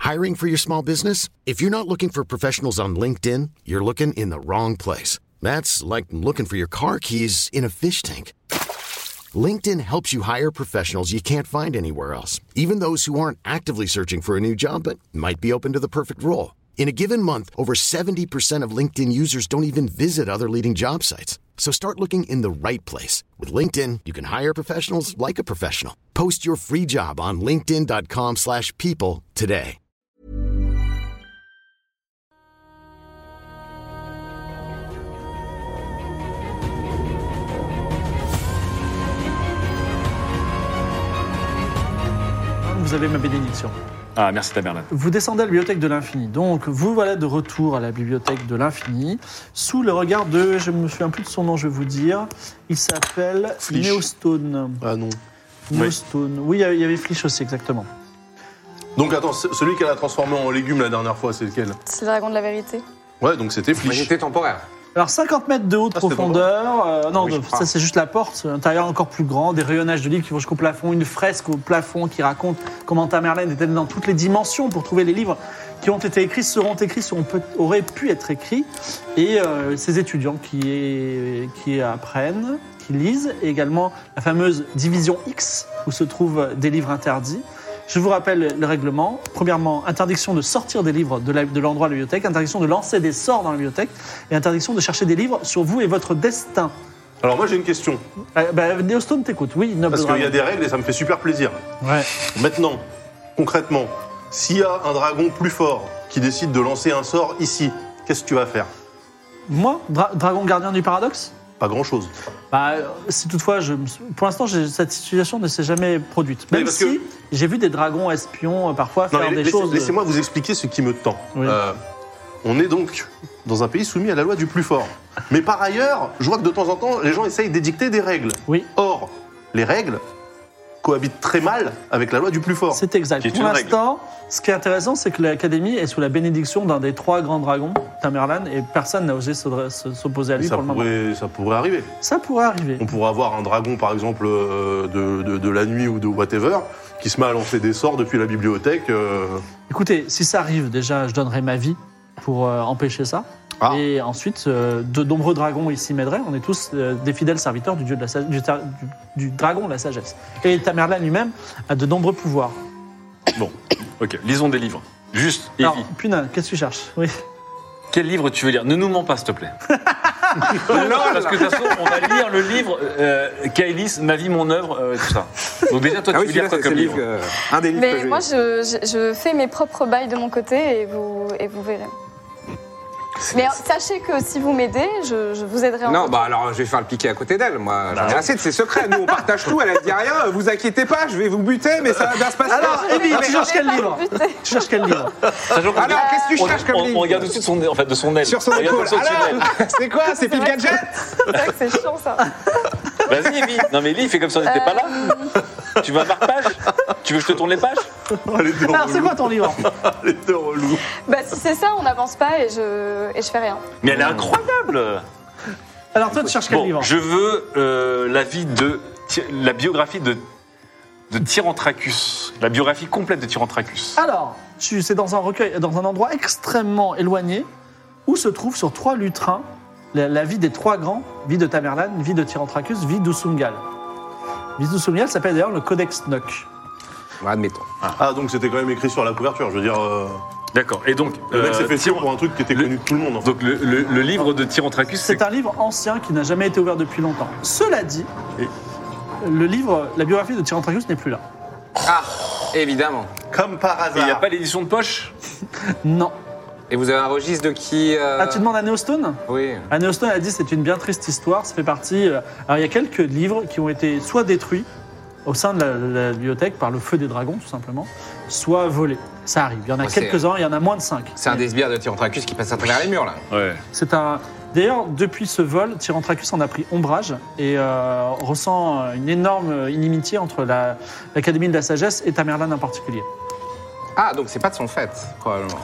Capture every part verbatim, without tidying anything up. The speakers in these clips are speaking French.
Hiring for your small business? If you're not looking for professionals on LinkedIn, you're looking in the wrong place. That's like looking for your car keys in a fish tank. LinkedIn helps you hire professionals you can't find anywhere else, even those who aren't actively searching for a new job but might be open to the perfect role. In a given month, over seventy percent of LinkedIn users don't even visit other leading job sites. So start looking in the right place. With LinkedIn, you can hire professionals like a professional. Post your free job on linkedin dot com slash people today. Vous avez ma bénédiction. Ah, merci Tamerlan. Vous descendez à la bibliothèque de l'infini. Donc, vous voilà de retour à la bibliothèque de l'infini, sous le regard de, je me souviens plus de son nom, je vais vous dire, il s'appelle Flich. Neostone. Ah non. Neostone. Oui, il y avait Flich aussi, exactement. Donc attends, c- celui qu'elle a transformé en légume la dernière fois, c'est lequel? C'est le dragon de la vérité. Ouais, donc c'était Flich. Magnété temporaire. Alors, cinquante mètres de haute Ah, c'était profondeur. Euh, non, Oui, je donc, crois. ça, c'est juste la porte. L'intérieur encore plus grand. Des rayonnages de livres qui vont jusqu'au plafond. Une fresque au plafond qui raconte comment Tamerlan est allé dans toutes les dimensions pour trouver les livres qui ont été écrits, seront écrits, seront peut- auraient pu être écrits. Et euh, ces étudiants qui, est- qui apprennent, qui lisent. Et également la fameuse division X, où se trouvent des livres interdits. Je vous rappelle le règlement. Premièrement, interdiction de sortir des livres de, la- de l'endroit de la bibliothèque, interdiction de lancer des sorts dans la bibliothèque et interdiction de chercher des livres sur vous et votre destin. Alors moi j'ai une question, Euh, bah, Neostone t'écoute, oui, noble parce qu'il y a dragon. des règles et ça me fait super plaisir. Ouais. Maintenant, concrètement, s'il y a un dragon plus fort qui décide de lancer un sort ici, qu'est-ce que tu vas faire? Moi, dra- dragon gardien du paradoxe. Pas grand-chose. Bah, euh, si toutefois, je, me sou- pour l'instant, j'ai- cette situation ne s'est jamais produite. Oui, Même parce si que- j'ai vu des dragons espions euh, parfois Non, faire mais des laissez- choses. laissez-moi vous expliquer ce qui me tend. Oui. Euh, on est donc dans un pays soumis à la loi du plus fort. Mais par ailleurs, je vois que de temps en temps, les gens essayent d'édicter des règles. Oui, Or, les règles cohabitent très mal avec la loi du plus fort. c'est exact. Qui est Pour une l'instant, ce qui est intéressant, c'est que l'Académie est sous la bénédiction d'un des trois grands dragons, Tamerlan, et personne n'a osé s'audre- se- s'opposer à Et lui ça, pour le moment. pourrait, ça pourrait arriver. Ça pourrait arriver. On pourrait avoir un dragon, par exemple, euh, de, de- de la nuit ou de whatever, qui se met à lancer des sorts depuis la bibliothèque. euh. Écoutez, si ça arrive, déjà, je donnerai ma vie pour euh, empêcher ça. Ah. Et ensuite, euh, de nombreux dragons ici m'aideraient. On est tous euh, des fidèles serviteurs du dieu de la sa- du, ta- du- du dragon de la sagesse. Et Tamerlan lui-même a de nombreux pouvoirs. Bon, ok, lisons des livres. Juste, Alors, Evie, punain, qu'est-ce que tu cherches? Oui. quel livre tu veux lire? Ne nous mens pas, s'il te plaît. Non, parce que de toute façon, on va lire le livre euh, Kaelis, Ma vie, mon œuvre, euh, tout ça. Donc déjà, toi, Ah tu oui, veux lire celui-là, quoi c'est comme le livre livre, euh, un des livres que Mais j'ai. moi, je, je, je fais mes propres bails de mon côté et vous, et vous verrez. Mais sachez que si vous m'aidez, je, je vous aiderai en Non, retour. bah alors je vais faire le piqué à côté d'elle. Moi, j'en ai assez de ses secrets. Nous, on partage tout. Elle, elle dit rien. Vous inquiétez pas, je vais vous buter, mais ça va bien se passer. Alors, Evie, tu cherches quel livre? Putain. Tu cherches quel livre? Sachant qu'on Alors, qu'est-ce que tu on, cherches comme on- livre on regarde tout de suite son, en fait, de son aile. Sur son On regarde épaule. tout de suite son aile. Alors, c'est quoi? C'est Pile vrai que- Gadget? C'est vrai que c'est chiant ça. Vas-y, Evie. Non, mais lis, fais comme si on n'était pas là. Tu veux un marque-page? Tu veux que je te tourne les pages? Les deux Alors, c'est relous. quoi ton livre? Les deux relous. Bah si c'est ça, on n'avance pas et je, et je fais rien. Mais elle est incroyable. Alors, toi, tu cherches quel Bon, livre? je veux euh, la vie de, la biographie de, de Tyrantrachus, la biographie complète de Tyrantrachus. Alors, tu, c'est dans un recueil, dans un endroit extrêmement éloigné, où se trouve sur trois lutrins la, la vie des trois grands, vie de Tamerlan, vie de Tyrantrachus, vie d'Usungal. Vie d'Usungal s'appelle d'ailleurs le Codex Nock. Ouais, admettons. Ah, donc c'était quand même écrit sur la couverture. Je veux dire, euh, D'accord. Et donc, le mec euh, s'est fait tirer Tyran- pour un truc qui était le- connu de tout le monde. en fait. donc le, le- le livre de Tyrantrachus, c'est C'est un livre ancien qui n'a jamais été ouvert depuis longtemps. Cela dit, Et- le livre, la biographie de Tyrantrachus n'est plus là. Ah, évidemment. Comme par il n'y a hasard. pas l'édition de poche. Non. Et vous avez un registre de qui euh, Ah, tu demandes à Neostone? Oui. À Neostone a dit c'est une bien triste histoire. Ça fait partie. euh, Alors, il y a quelques livres qui ont été soit détruits au sein de la, la bibliothèque par le feu des dragons, tout simplement, soit volés. Ça arrive. Il y en a Ouais, c'est- quelques-uns, il y en a moins de cinq. C'est un des sbires de Tyrantrachus qui passe à travers les murs, là. Ouais. C'est un. D'ailleurs, depuis ce vol, Tyrantrachus en a pris ombrage et euh, ressent euh, une énorme inimitié entre la- l'Académie de la Sagesse et Tamerlan en particulier. Ah, donc c'est pas de son fait, probablement.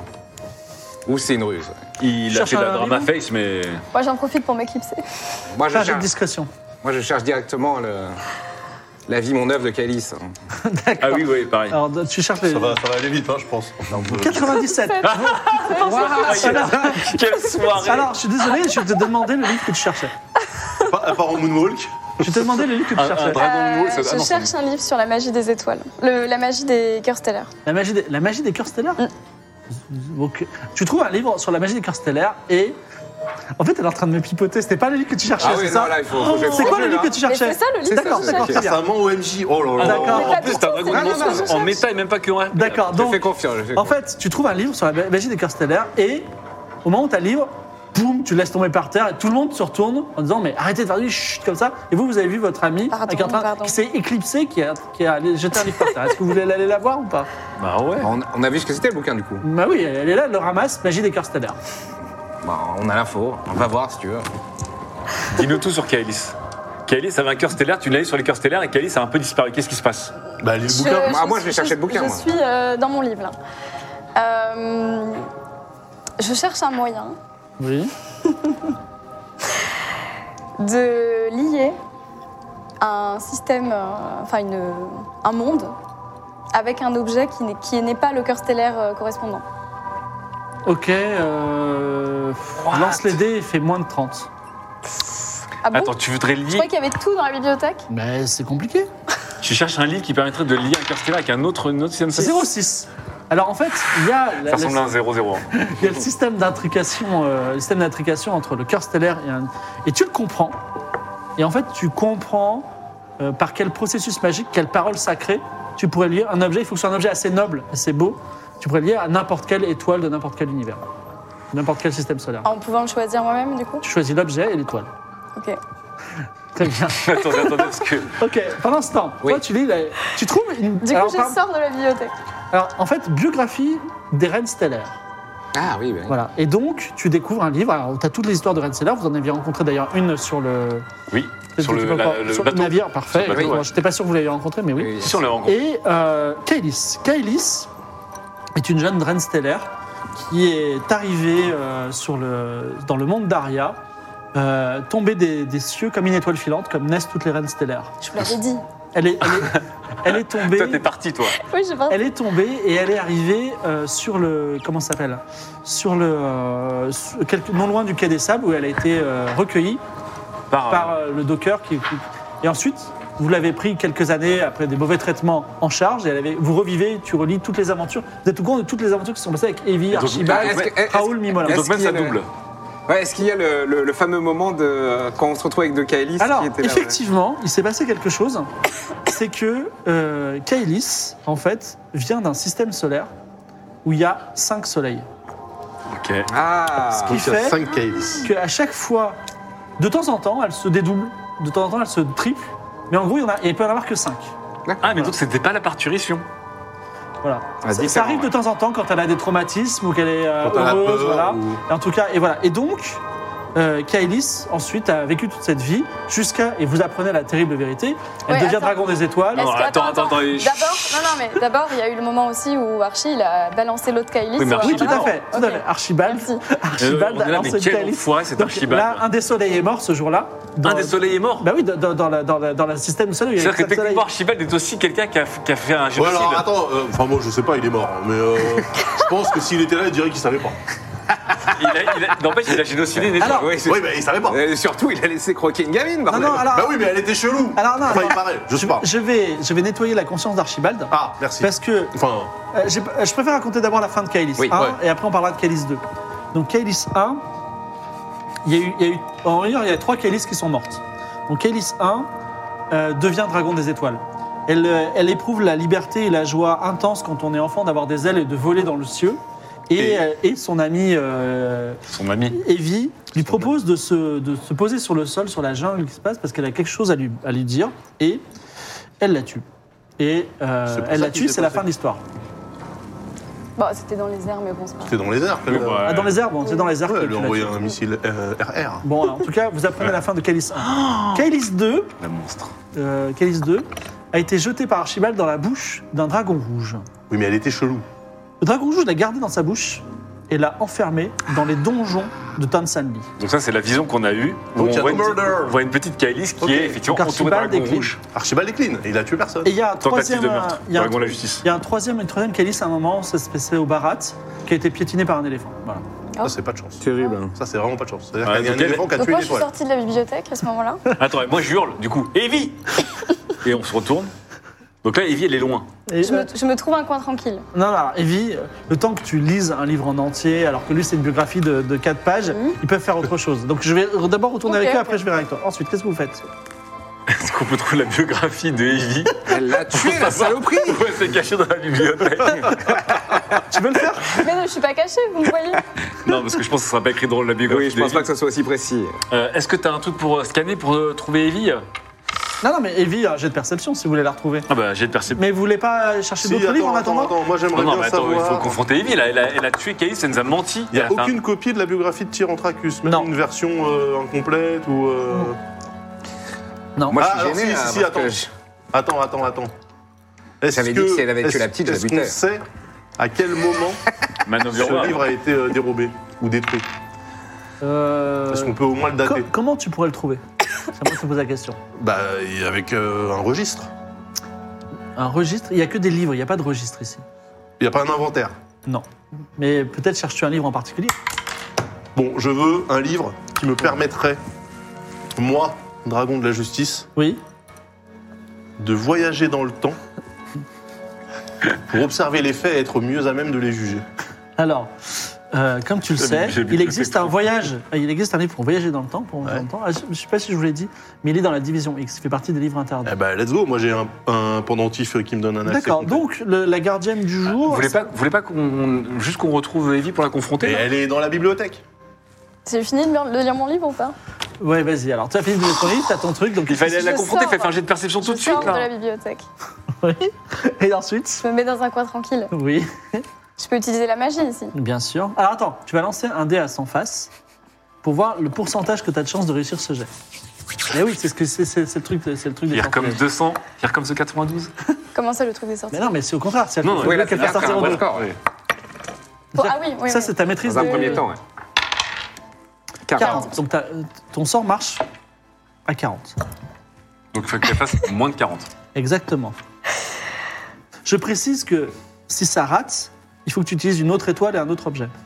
Ou c'est une ruse. Il a Cherche fait un la drama livre face, mais Moi j'en profite pour m'éclipser. Moi, je Pas de cherche, discrétion. moi, je cherche directement le... La vie, mon œuvre de Calice. D'accord. Ah oui, oui, pareil. Alors, tu cherches les... Ça va, ça va aller vite, hein, je pense. quatre-vingt-dix-sept. alors, Quelle soirée. alors, je suis désolé, je vais te demander le livre que tu cherchais. Pas- À part en Moonwalk. Je vais te demander le livre que tu Un- un cherchais. Dragon Ball, ça- Euh, ah je non, ça- cherche un livre sur la magie des étoiles. Le- la magie des cœurs stellaires. La magie des, la magie des cœurs stellaires. Ok. Tu trouves un livre sur la magie des cœurs stellaires et... En fait, elle est en train de me pipoter. C'était pas le livre que tu cherchais, Ah c'est oui, ça non, là, il faut, faut que j'aille C'est quoi le manger, livre que là. tu cherchais Mais c'est ça, le livre D'accord, que je d'accord, cherche. très bien. Récemment O M J. Oh là là. D'accord. Mais En pas plus, du t'as un tout, dragon c'est de pas ça que je monstre en cherche. méta et même pas que en R P. D'accord, Je fais donc confiance. je fais en confiance. fait, tu trouves un livre sur la magie des cœurs stellaires et au moment où tu as le livre, boum, tu le laisses tomber par terre et tout le monde se retourne en disant mais arrêtez de faire du chut comme ça. Et vous, vous avez vu votre ami Pardon, qui, est en train, pardon. qui s'est éclipsé, qui a, qui a jeté un livre par terre. Est-ce que vous voulez aller la voir ou pas Bah ouais. On, on a vu ce que c'était le bouquin du coup. Bah oui, elle est là, elle le ramasse, magie des cœurs stellaires. Bah, on a l'info, on va voir si tu veux. Dis-nous tout sur Kaelis. Kaelis avait un cœur stellaire, tu l'as eu sur les cœurs stellaires et Kaelis a un peu disparu. Qu'est-ce qui se passe? Bah, les Je- bouquins. Ah, moi, je suis- vais chercher le bouquin, Je moi. suis euh, dans mon livre, là. Euh, je cherche un moyen Oui. de lier un système, euh, enfin une, un monde, avec un objet qui n'est, qui n'est pas le cœur stellaire euh, correspondant. Ok, euh, lance les dés et fais moins de trente. Ah bon Attends, tu voudrais Je lier. croyais qu'il y avait tout dans la bibliothèque. Mais c'est compliqué. Tu cherches un livre qui permettrait de lier un cœur stellaire avec un autre, une autre système C'est stellaire. zéro six. Alors en fait, il y a, la- Ça ressemble la- à un zéro zéro. il y a le système d'intrication, euh, le système d'intrication entre le cœur stellaire et un... Et tu le comprends. Et en fait, tu comprends euh, par quel processus magique, quelle parole sacrée, tu pourrais lier un objet. Il faut que ce soit un objet assez noble, assez beau. Tu pourrais le lier à n'importe quelle étoile de n'importe quel univers. N'importe quel système solaire. En pouvant le choisir moi-même, du coup. Tu choisis l'objet et l'étoile. Ok. Très bien. attendez, attendez, parce que. Ok, pendant ce temps, Oui. toi tu lis, la- tu trouves une... Du coup, alors, je par- sors de la bibliothèque. alors, en fait, biographie des reines stellaires. Ah oui, ben. Voilà. Et donc, tu découvres un livre. Alors, tu as toutes les histoires de reines stellaires. Vous en aviez rencontré d'ailleurs une sur le, Oui, sur Tu le, peux la- encore- le sur bateau. navire. Parfait. Sur le bateau, exactement. ouais. Je n'étais pas sûr que vous l'ayez rencontré, mais oui. Oui. Si, on l'a rencontré. Et euh, Kaelis. Kaelis est une jeune reine stellaire qui est arrivée euh, sur le, dans le monde d'Aria, euh, tombée des, des cieux comme une étoile filante, comme naissent toutes les reines stellaires. Je vous l'avais dit. Elle est, elle est, elle est tombée. Toi, t'es parti, toi. Oui, j'ai pas. Elle est tombée et elle est arrivée euh, sur le comment ça s'appelle sur le euh, sur- quelque- non loin du quai des Sables où elle a été euh, recueillie Par, par euh, le docker qui, qui- et ensuite vous l'avez pris quelques années après des mauvais traitements en charge et elle avait, vous revivez, tu relis toutes les aventures. Vous êtes au courant de toutes les aventures qui se sont passées avec Evie, donc, Archibald, ah, est-ce que- est-ce- Raoul, Mimola. est-ce donc même qu'il y a ça le- double. Ouais, est-ce qu'il y a le, le- le fameux moment de euh, quand on se retrouve avec De Kaelis Alors, qui était là, effectivement, il s'est passé quelque chose. C'est que euh, Kaelis, en fait, vient d'un système solaire où il y a cinq soleils. Ok. ouais. Ah. Ce qui Donc, il y a fait cinq cases. qu'à chaque fois, de temps en temps, elle se dédouble, de temps en temps, elle se triple. Mais en gros, il, y en a, il peut y en avoir que cinq. Ah, mais donc c'était pas la parturition. Voilà. Ah, ça, ça différent, arrive de ouais. temps en temps quand elle a des traumatismes ou qu'elle est euh, Quand elle a heureuse. peur Voilà. ou- Et en tout cas, et voilà. Et donc, euh, Kaelis, ensuite, a vécu toute cette vie jusqu'à, et vous apprenez la terrible vérité, elle Ouais, devient attends. dragon des étoiles. Non, Est-ce que- attends, attends, attends, je- D'abord, non, non, mais d'abord, il y a eu le moment aussi où Archie, il a balancé l'autre Kaelis. Oui, mais sur Archie, Oui, tout à Archibald. fait. Tout Ok. à fait. Archibald, Merci. Euh, Archibald on est a là, lancé mais quel Kaelis. enfoiré, cet Donc, Archibald. là, un des soleils est mort ce jour-là. Dans- Un des soleils est mort. Bah oui, dans, dans, dans, la- dans, la- dans le système solaire, il y a C'est-à-dire que cinq soleils. techniquement, Archibald est aussi quelqu'un qui a, qui a fait un Ouais, génocide. alors attends, euh, enfin moi je sais pas, il est mort, hein, mais euh, je pense que s'il était là, il dirait qu'il savait pas. Il a, il a, n'empêche, il a génocidé une étoile. Alors, Oui, c'est- Oui, mais il savait pas. Et surtout, il a laissé croquer une gamine, Non, bordel. non, alors, Bah oui, mais elle était chelou. alors non, Enfin, non. il paraît, je sais je, pas. je vais, je vais nettoyer la conscience d'Archibald. Ah, merci. Parce que Enfin, euh, j'ai- je préfère raconter d'abord la fin de Kaelis Oui, un, ouais. et après on parlera de Kaelis deux. Donc Kaelis un, il y a eu, il y a eu en réalité, il y a trois Kaelis qui sont mortes. Donc Kaelis un euh, devient dragon des étoiles. Elle, euh, elle éprouve la liberté et la joie intense quand on est enfant d'avoir des ailes et de voler dans le ciel. Et, Et- euh, et son amie euh, Son ami. Evie lui propose de se, de se poser sur le sol, sur la jungle qui se passe, parce qu'elle a quelque chose à lui, à lui dire, et elle la tue. Et euh, C'est pour elle ça la qu'il tue, s'est c'est la passé. fin de l'histoire. Bon, c'était dans les airs, mais bon, c'est pas grave. c'était dans les airs quand même. Ouais. Ah, dans les airs, bon, c'est dans les airs Ouais, que elle lui tu a l'as envoyé tué. un missile euh, R R. Bon, en tout cas, vous apprenez la fin de Kaelis un. Kaelis deux, Le monstre. euh, Kaelis deux a été jeté par Archibald dans la bouche d'un dragon rouge. Oui, mais elle était chelou. Le dragon rouge l'a gardé dans sa bouche et l'a enfermé dans les donjons de Tansanli. Donc ça, c'est la vision qu'on a eue. où Donc, il y a on, voit un une petite, murder. on voit une petite Kailis qui Ok. est effectivement Donc, entourée d'un Archibald dragon décline. rouge. Archibald est clean, et il a tué personne. Et il y a un Tentative troisième, de meurtre. il y a un, Dragon de la justice. il y a un troisième, une troisième calice à un moment, ça se passait au Barat, qui a été piétiné par un éléphant. Voilà. Ça, c'est pas de chance. Terrible. Ça, c'est vraiment pas de chance. C'est-à-dire Ouais, qu'il y a un donc elle- éléphant qui a Donc tué moi, une je suis étoile. sortie de la bibliothèque à ce moment-là. Attends, moi je hurle, du coup, Evie Et on se retourne. Donc là, Evie, elle est loin. Et, Je me, je me trouve un coin tranquille. Non, non, Evie, euh, le temps que tu lises un livre en entier, alors que lui, c'est une biographie de, de quatre pages, Mhm. ils peuvent faire autre chose. Donc je vais d'abord retourner Ok, avec eux, ok. après je verrai avec toi. Ensuite, qu'est-ce que vous faites? Est-ce qu'on peut trouver la biographie de Evie Elle l'a tué, la saloperie. Ouais, c'est caché dans la bibliothèque. Tu veux le faire? Mais non, je suis pas cachée, vous me voyez. Non, parce que je pense que ça sera pas écrit dans la biographie Oui, je pense d'Evie. pas que ça soit aussi précis. Euh, Est-ce que t'as un truc pour euh, scanner pour euh, trouver Evie? Non, non, mais Evie, un jet de perception si vous voulez la retrouver. Ah bah, j'ai de perception. Mais vous voulez pas chercher Si, d'autres livres en attends, attendant? attends, attends, moi j'aimerais Non, non, bien mais attends, il savoir. faut confronter Evie. Là. Elle, a, elle a tué Kailis, elle nous a menti. Il n'y a Elle fait un- aucune copie de la biographie de Tyrantracus, même Non. une version euh, incomplète ou. euh, Non. Moi, Ah, je alors suis gêné. si, hein, si, si, parce attends. que je- Attends, attends, attends. Est-ce J'avais dit que si elle avait tué la petite, je la est-ce qu'on butais. sait à quel moment Man of your ce Word. livre a été euh, dérobé ou détruit? Euh, Est-ce qu'on peut au moins le co- dater? comment tu pourrais le trouver? C'est moi qui te pose la question. Bah, et avec euh, un registre. Un registre? Il n'y a que des livres, il n'y a pas de registre ici. Il n'y a pas un inventaire. Non. Mais peut-être cherches-tu un livre en particulier? Bon, je veux un livre qui me permettrait, moi, dragon de la justice, Oui. de voyager dans le temps pour observer les faits et être mieux à même de les juger. Alors, euh, comme tu le J'ai sais, vu- j'ai vu il le existe fait un que- voyage, il existe un livre pour voyager dans le temps, pour voyager Ouais. dans le temps. Ah, je ne sais pas si je vous l'ai dit, mais il est dans la division X, il fait partie des livres interdits. Eh ben, let's go. Moi, j'ai un, un pendentif qui me donne un accès. D'accord, complet. donc le- la gardienne du Vous jour... voulez pas, vous voulez pas qu'on, juste qu'on retrouve Evie pour la confronter Et là elle est dans la bibliothèque. J'ai fini de lire- de lire mon livre ou pas? Ouais, vas-y, alors tu as fini de lire ton livre, tu as ton truc, donc... Il fallait la Je confronter, sors. faites un jet de perception tout de Je suite sors de la là. bibliothèque. Oui. Et ensuite? Je me mets dans un coin tranquille. Oui, Je peux utiliser la magie ici. bien sûr. Alors attends, tu vas lancer un dé à cent faces pour voir le pourcentage que tu as de chance de réussir ce jet. Mais oui, c'est ce que c'est, c'est, c'est le truc, c'est le truc des Hier comme sortilèges. deux cents, hier comme ce quatre-vingt-douze. Comment ça, le truc des sorties? Mais non, mais c'est au contraire, c'est Non, non, elle Oui, là, qu'elle c'est fait sortir un au bon deux. score. oui. Oh, ah oui, oui. Ça, oui. c'est ta maîtrise Dans un de- premier temps, ouais. quarante. quarante. Donc t'as- ton sort marche à quarante. Donc il faut qu'elle fasse moins de quarante. Exactement. Je précise que si ça rate, il faut que tu utilises une autre étoile et un autre objet.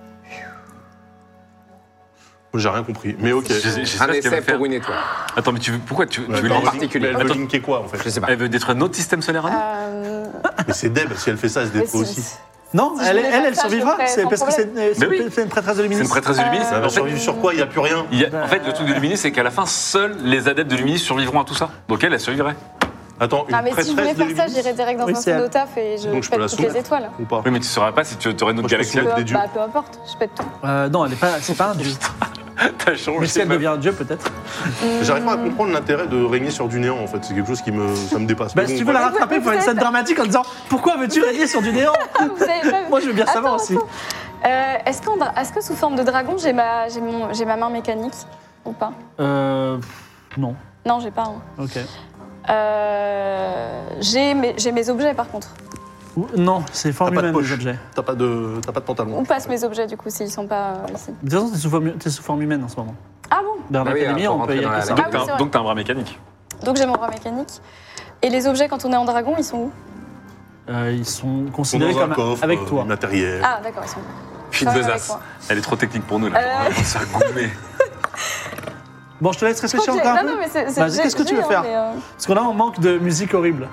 J'ai rien compris. Mais ok. Je- je- je sais Un pas ce qu'elle essai veut faire. pour une étoile. Attends, mais tu veux, pourquoi tu, tu veux Elle les- en veut link- particulier. Elle veut Attends. linker quoi en fait? Je sais pas. Elle veut détruire notre système solaire à nous Euh, Mais c'est Deb, si elle fait ça, elle se mais détruit si- aussi. Non, Si je elle, voulais elle, faire elle ça, je survivra. le ferais C'est sans parce que c'est, problème. c'est Mais oui. c'est une prêtresse de C'est Luminis. une prêtresse de Luminis. Euh, Elle va En fait, survivre sur quoi? Il n'y a plus rien. il y a- en fait, le truc de Luminis, c'est qu'à la fin, seuls les adeptes de Luminis survivront à tout ça. Donc elle, elle survivrait. Attends, une Ah, mais si je voulais prêtresse de faire ça, Luminis j'irais direct dans Oui, un c'est pseudo elle. taf et je Donc je peux pète la toutes les soumettre. étoiles. ou pas? Oui, mais tu saurais pas si tu aurais notre Moi, je peux galaxie. soumettre Peu, des dieux. bah, peu importe, je pète tout. Euh, non, elle est pas, c'est pas un dieu. T'as changé. Mais si elle ma- devient un dieu, peut-être. J'arrive pas à comprendre l'intérêt de régner sur du néant en fait. C'est quelque chose qui me, ça me dépasse. Bah, Mais si bon, tu veux la voilà. rattraper, il faut une scène dramatique en disant pourquoi veux-tu régner sur du néant? Vous savez pas- Moi, je veux bien savoir Attends, aussi. attends. Euh, est-ce, qu'en dra- est-ce que sous forme de dragon, j'ai ma, j'ai mon- j'ai ma main mécanique ou pas? Euh. Non. Non, j'ai pas. hein. Ok. Euh, j'ai, mes, j'ai mes objets par contre. Ou- Non, c'est forme T'as pas de humaine, les poche. objets. T'as pas de, t'as pas de pantalon. Où passent mes objets du coup s'ils sont pas euh, ici? De toute façon, t'es sous, forme- t'es sous forme humaine en ce moment. Ah bon? Dans Ah oui, l'académie, pour on peut rentrer y dans aller la- que ça. Donc Ah oui, t'as c'est un- vrai. donc t'as un bras mécanique. Donc j'ai mon bras mécanique. Et les objets quand on est en dragon, ils sont où? Euh, ils sont Ils sont considérés dans un comme coffre, avec euh, toi. matériel. Ah d'accord, ils sont. Fille Ouais, de avec Zas. moi. Elle est trop technique pour nous là. Euh. On va se faire goumer. Bon, je te laisse Je crois réfléchir que j'ai- encore un non, peu. non, mais c'est, c'est, Vas-y, j'ai- qu'est-ce que tu j'ai, veux hein, faire mais, euh, Parce qu'on a un manque de musique horrible.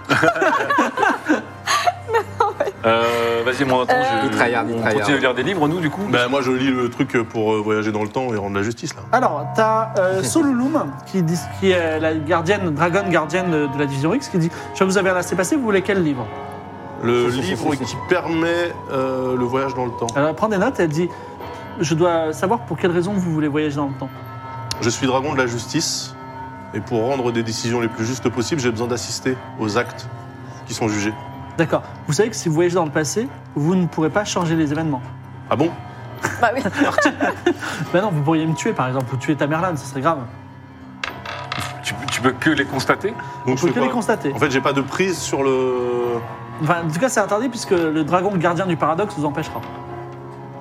Euh, Vas-y, moi en attendant, Euh. je, Il tryhard, il on tryhard. continue à lire des livres, nous, du coup. Ben moi je lis le truc pour euh, voyager dans le temps et rendre la justice là. Alors, t'as euh, Solulum, qui, dit- qui est la gardienne, dragon gardienne de, de la division X, qui dit « Je vois que vous avez un laissé passer, vous voulez quel livre Le livre qui permet euh, le voyage dans le temps. ?» Elle prend des notes et elle dit « Je dois savoir pour quelle raison vous voulez voyager dans le temps. Je suis dragon de la justice et pour rendre des décisions les plus justes possibles, j'ai besoin d'assister aux actes qui sont jugés. » D'accord. Vous savez que si vous voyagez dans le passé, vous ne pourrez pas changer les événements. Ah bon? Bah oui. Ben non, vous pourriez me tuer, par exemple, ou tuer Tamerlan, ça serait grave. Tu, tu peux que les constater. Donc On je peut fais que les quoi? constater. En fait, j'ai pas de prise sur le. Enfin, en tout cas, c'est interdit puisque le dragon gardien du paradoxe vous empêchera.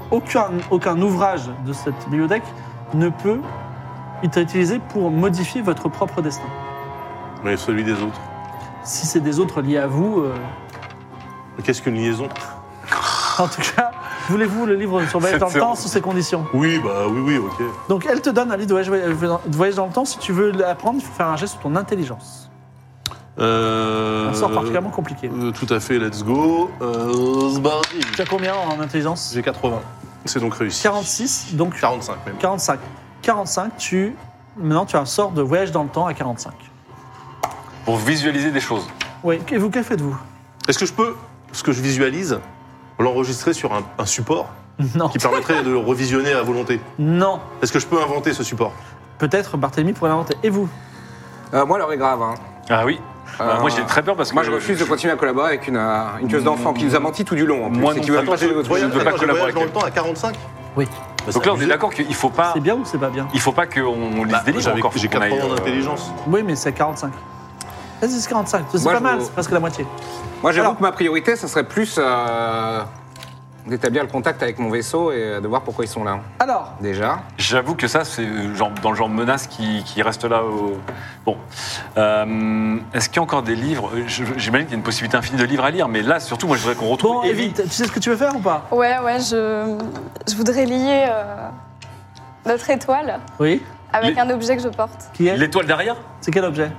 aucun, aucun ouvrage de cette bibliothèque ne peut être utilisé pour modifier votre propre destin. Mais celui des autres. Si c'est des autres liés à vous, euh, Qu'est-ce qu'une liaison? en tout cas, voulez-vous le livre sur voyage dans le temps sous ces conditions? Oui, bah oui, oui, ok. Donc elle te donne un livre de voyage, de voyage dans le temps. Si tu veux l'apprendre, il faut faire un geste sur ton intelligence. Euh, Un sort particulièrement compliqué. euh, tout à fait, let's go. Euh, c'est parti. Tu as combien en intelligence? J'ai quatre-vingts. C'est donc réussi. quarante-six, donc quarante-cinq même. quarante-cinq. quarante-cinq, tu... Maintenant, tu as un sort de voyage dans le temps à quarante-cinq. Pour visualiser des choses. Oui, et vous, que faites-vous? Est-ce que je peux, ce que je visualise, l'enregistrer sur un, un support Non. qui permettrait de le revisionner à volonté? Non. Est-ce que je peux inventer ce support? Peut-être Barthélemy pourrait l'inventer. Et vous? Euh, moi, l'heure est grave. Hein. Ah oui. Euh, Euh, moi j'ai très peur parce que Moi, je refuse de continuer à collaborer avec une, euh, une tueuse d'enfant qui nous a menti tout du long. En plus, Moi et non qui veut plus. pas Attends, je, gérer votre voyage, je ne veux pas attends, je collaborer voyage dans avec le temps à quarante-cinq? Oui. Bah, Donc c'est là on est abusé. d'accord qu'il faut pas, C'est bien ou c'est pas bien? il faut pas qu'on lise Bah, des livres j'avais- encore. faut J'ai qu'on aille, quatre-vingts euh, d'intelligence. Oui, mais c'est quarante-cinq. Vas-y, c'est quarante-cinq. C'est Moi, pas je mal, vous- c'est presque la moitié. Moi, j'avoue Alors- que ma priorité, ça serait plus euh, d'établir le contact avec mon vaisseau et de voir pourquoi ils sont là. Alors, Déjà. J'avoue que ça, c'est genre, dans le genre menace qui, qui reste là. Au... Bon. Euh, Est-ce qu'il y a encore des livres? Je- J'imagine qu'il y a une possibilité infinie de livres à lire, mais là, surtout, moi, je voudrais qu'on retrouve bon, Evie. évite. Tu sais ce que tu veux faire ou pas? Ouais, ouais, je, je voudrais lier euh, notre étoile Oui. avec Les- un objet que je porte. Qui est? L'étoile derrière? C'est quel objet?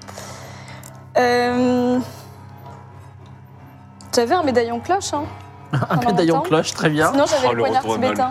Euh, J'avais un médaillon cloche, hein. Un Pendant médaillon longtemps. cloche, très bien. Sinon, j'avais Oh, le le poignard retour à Nol. tibétain.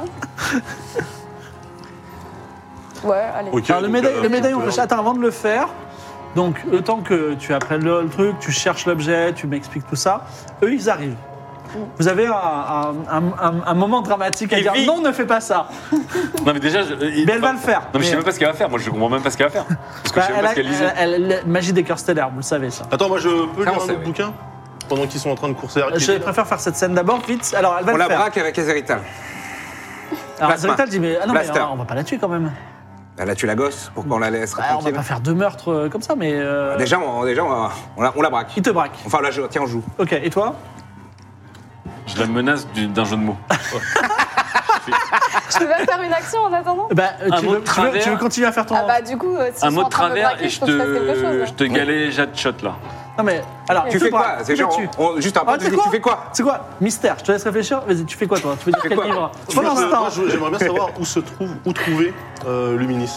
Ouais, allez. Ok, Alors, le, donc, médaille- euh, le médaillon donc, cloche, attends, avant de le faire, donc le temps que tu apprennes le, le truc, tu cherches l'objet, tu m'expliques tout ça, eux, ils arrivent. Vous avez un, un- un- un- un moment dramatique à dire Evie. non, ne fais pas ça. Non, mais déjà. Je... Mais elle va le faire. Non, mais je sais Mais- même pas ce qu'elle va faire. Moi, je comprends même pas ce qu'elle va faire. Parce que Bah, je sais même elle pas a- ce qu'elle lisait. elle- elle- elle- magie des cœurs stellaires, vous le savez ça. Attends, moi je peux Ça, lire on un sait, autre oui. bouquin pendant qu'ils sont en train de courser à Je préfère faire cette scène d'abord, vite. Alors, elle va On le la faire. braque avec Azerital. Alors, Plasma. Zerital dit mais ah non, mais Blaster. on, on va pas la tuer quand même. Elle a tué la gosse pour qu'on la laisse Bah, on va tranquille. pas faire deux meurtres euh, comme ça, mais euh, Déjà, on, déjà on, on la, on la braque. il te braque. Enfin, là, je, tiens, on joue. Ok, et toi? Je la menace du- d'un jeu de mots. Je peux pas faire une action en attendant? Bah, euh, Un tu, mot veux, de tu, veux, travers. tu veux continuer à faire ton. Ah bah du coup, euh, si Un ils mot sont de en train me travers braquer, et je je faut que je fasse quelque chose. te, hein. je te galais shot là. Non mais alors, Tu te fais braque, quoi tu C'est le genre, tues. on- juste un Ah, peu, tu tu, sais quoi tu fais quoi C'est quoi? Mystère, je te laisse réfléchir. Vas-y, tu fais quoi toi? Tu veux dire fais quel quoi livre? Moi, Pour je- l'instant, moi, je- j'aimerais bien savoir où se trouve, où trouver euh, Luminis.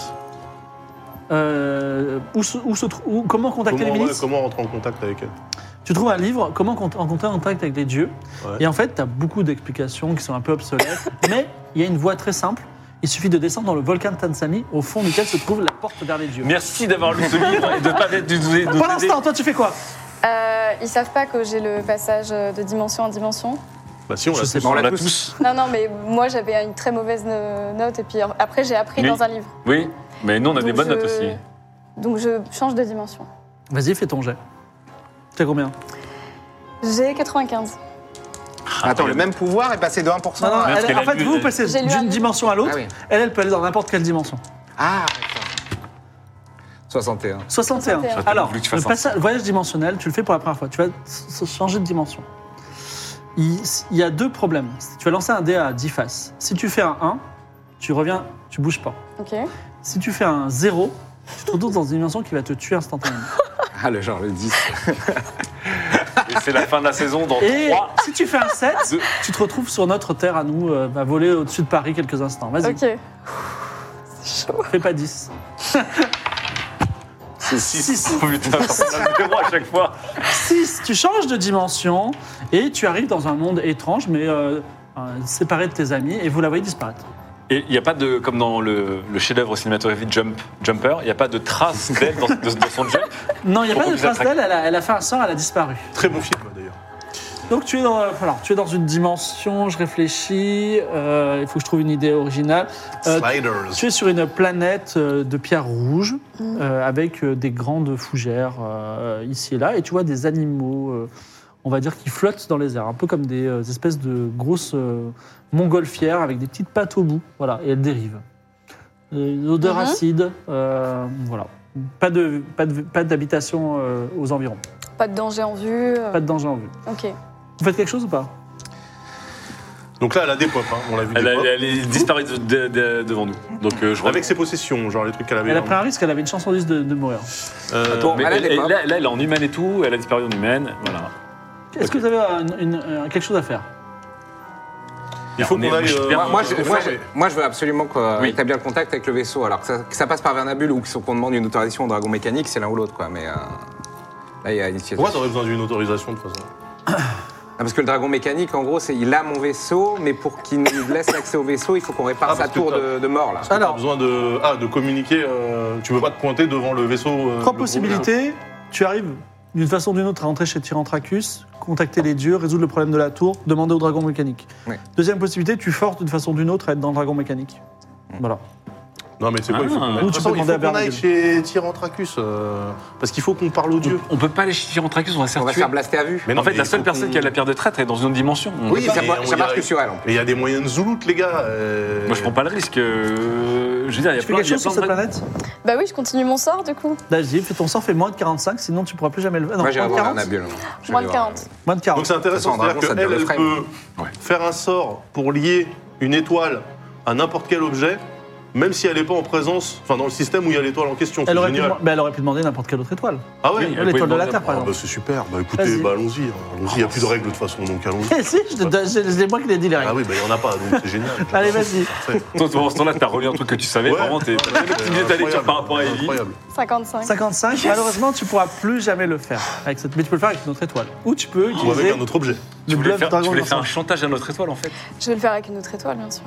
euh, où se, où se trou- où- comment contacter Comment, les ouais, milices? comment rentrer en contact avec elle? Tu trouves un livre, comment cont- entrer en contact avec les dieux. Ouais. Et en fait, tu as beaucoup d'explications qui sont un peu obsolètes, mais il y a une voie très simple. Il suffit de descendre dans le volcan de Tanzanie, au fond duquel se trouve la porte vers les dieux. Merci d'avoir lu ce livre et de ne pas être du de Pour l'instant, toi, tu fais quoi? Euh, ils savent pas que j'ai le passage de dimension en dimension. Bah si, on Je l'a sais tous. pas. On On l'a l'a tous. tous. Non, non, mais moi j'avais une très mauvaise no- note et puis après j'ai appris Oui. dans un livre. Oui, mais nous on a des Donc bonnes je- notes aussi. Donc je change de dimension. Vas-y, fais ton jet. Tu as combien? J'ai quatre-vingt-quinze. Attends, le même pouvoir est passé de un pour cent Non, non, à... parce elle- qu'elle en a fait, lu- vous passez J'ai lu un d'une livre. dimension à l'autre. Ah oui. Elle, elle peut aller dans n'importe quelle dimension. Ah, d'accord. soixante et un. soixante et un. soixante et un. J'aurais Alors, voulu que tu le fasses un. passage- voyage dimensionnel, tu le fais pour la première fois. Tu vas s- s- changer de dimension. Il, il y a deux problèmes. Tu vas lancer un dé à dix faces. Si tu fais un un, tu reviens, tu bouges pas. Ok. Si tu fais un zéro, tu te retrouves dans une dimension qui va te tuer instantanément. Ah, le genre, le dix. Et c'est la fin de la saison dans Et trois. si tu fais un sept, deux. tu te retrouves sur notre terre à nous, euh, à voler au-dessus de Paris quelques instants. Vas-y, Ok. C'est chaud. fais pas dix. six. Oh putain, ça fait un zéro à chaque fois. six, tu changes de dimension et tu arrives dans un monde étrange, mais euh, euh, séparé de tes amis, et vous la voyez disparaître. Et il n'y a pas de, comme dans le, le chef-d'œuvre cinématographique Jump, Jumper, il n'y a pas de trace d'elle dans, de- dans son jump. Non, il n'y a pas Beaucoup de plus trace attractif. d'elle, elle a, elle a fait un sort, elle a disparu. Très bon film d'ailleurs. Donc tu es dans, alors, tu es dans une dimension, je réfléchis, euh, il faut que je trouve une idée originale. Euh, Sliders. tu es sur une planète euh, de pierre rouge, euh, avec euh, des grandes fougères euh, ici et là, et tu vois des animaux, euh, on va dire, qui flottent dans les airs, un peu comme des euh, espèces de grosses euh, montgolfières avec des petites pattes au bout, voilà, et elles dérivent. Euh, Une odeur Mhm. acide, euh, voilà. Pas de, pas de- pas d'habitation euh, aux environs, Pas de danger en vue. euh, pas de danger en vue. Ok. Vous faites quelque chose ou pas? Donc là, elle a des pop, hein. On l'a vu Elle, des a- pop. elle est disparue de- de- de- devant nous. Donc euh, je Avec ses possessions, genre les trucs qu'elle avait. Elle a hein. pris un risque, elle avait une chance sur dix de, de mourir. Euh, Attends, Mais elle a elle- des elle- pop. là, là, elle est en humaine et tout, elle a disparu en humaine, voilà. Est-ce que vous avez un- une- un- quelque chose à faire? Il faut On est- qu'on aille. je suis euh, bien- Moi, moi, je, faut moi, faire- je- moi, je veux absolument qu'on Oui. établir le contact avec le vaisseau. Alors que ça, que ça passe par Vernabule ou qu'on demande une autorisation au dragon mécanique, c'est l'un ou l'autre, quoi. Mais euh, là, il y a initiative. Pourquoi t'aurais besoin d'une autorisation de toute façon? Ah, parce que le dragon mécanique, en gros, c'est il a mon vaisseau, mais pour qu'il nous laisse l'accès au vaisseau, il faut qu'on répare Ah, sa parce que tour t'as- de, de mort, là. T'as Alors, besoin de, ah, de communiquer. euh, tu peux pas te pointer devant le vaisseau. euh, trois le gros possibilités. Tu arrives d'une façon ou d'une autre à rentrer chez Tyrantracus, contacter les dieux, résoudre le problème de la tour, demander au dragon mécanique. Ouais. Deuxième possibilité, tu forces d'une façon ou d'une autre à être dans le dragon mécanique. Voilà. Non, mais c'est quoi? Il faut Ah. qu'on aille. Ou De tu toute façon, peux il demander faut à qu'on aille Bernadette. chez Tyrantracus. euh, parce qu'il faut qu'on parle aux dieux. On peut pas aller chez Tyrantracus, on va se faire On va se tuer. faire blaster à vue. Mais non, En fait, mais la il seule faut personne qu'on- qui a la pierre de traître est dans une autre dimension. On- Oui, ça, mais ça on y marche a- que sur elle, en plus. Mais il y a des moyens de zouloute, les gars. euh, Moi, je prends pas le risque. euh, Je veux dire, il y a Tu fais plein, quelque il y a chose sur plein cette de planète? Bah oui, je continue mon sort du coup. Vas-y, fais ton sort, fais moins de quarante-cinq, sinon tu pourras plus jamais le faire. Non, Moi, j'ai moins de voir quarante. Vernabule. Je Moins vais de voir. quarante. Moins de Donc quarante. c'est intéressant, De toute façon, c'est-à-dire un dragon, qu'elle, ça elle devient peut Ouais. faire un sort pour lier une étoile à n'importe quel objet, même si elle n'est pas en présence, enfin dans le système où il y a l'étoile en question. C'est Elle aurait, pu, génial. demand- bah, elle aurait pu demander n'importe quelle autre étoile. Ah ouais. Oui, elle L'étoile pouvait de la demander- Terre, par Ah bah exemple. c'est super. Bah écoutez, Vas-y. bah allons-y. hein. Allons-y. Il n'y a plus de règles de toute façon, donc allons-y. Eh si, je te donne- c'est c'est moi qui l'ai dit les Ah règles. oui, bah il n'y en a pas, donc c'est génial. Allez, vas-y. Toi, pendant ce temps-là, t'as relu un truc que tu savais. Ouais. Vraiment, t'es t'as jamais optimisé ta lecture par rapport à Ellie. Incroyable. cinquante-cinq. cinquante-cinq, malheureusement, tu pourras plus jamais le faire. Avec cette... Mais tu peux le faire avec une autre étoile. Ou tu peux Ou avec utiliser un autre objet. Tu le voulais bluff faire, tu dragon voulais de faire un Vincent. chantage à notre étoile, en fait. Je vais le faire avec une autre étoile, bien sûr.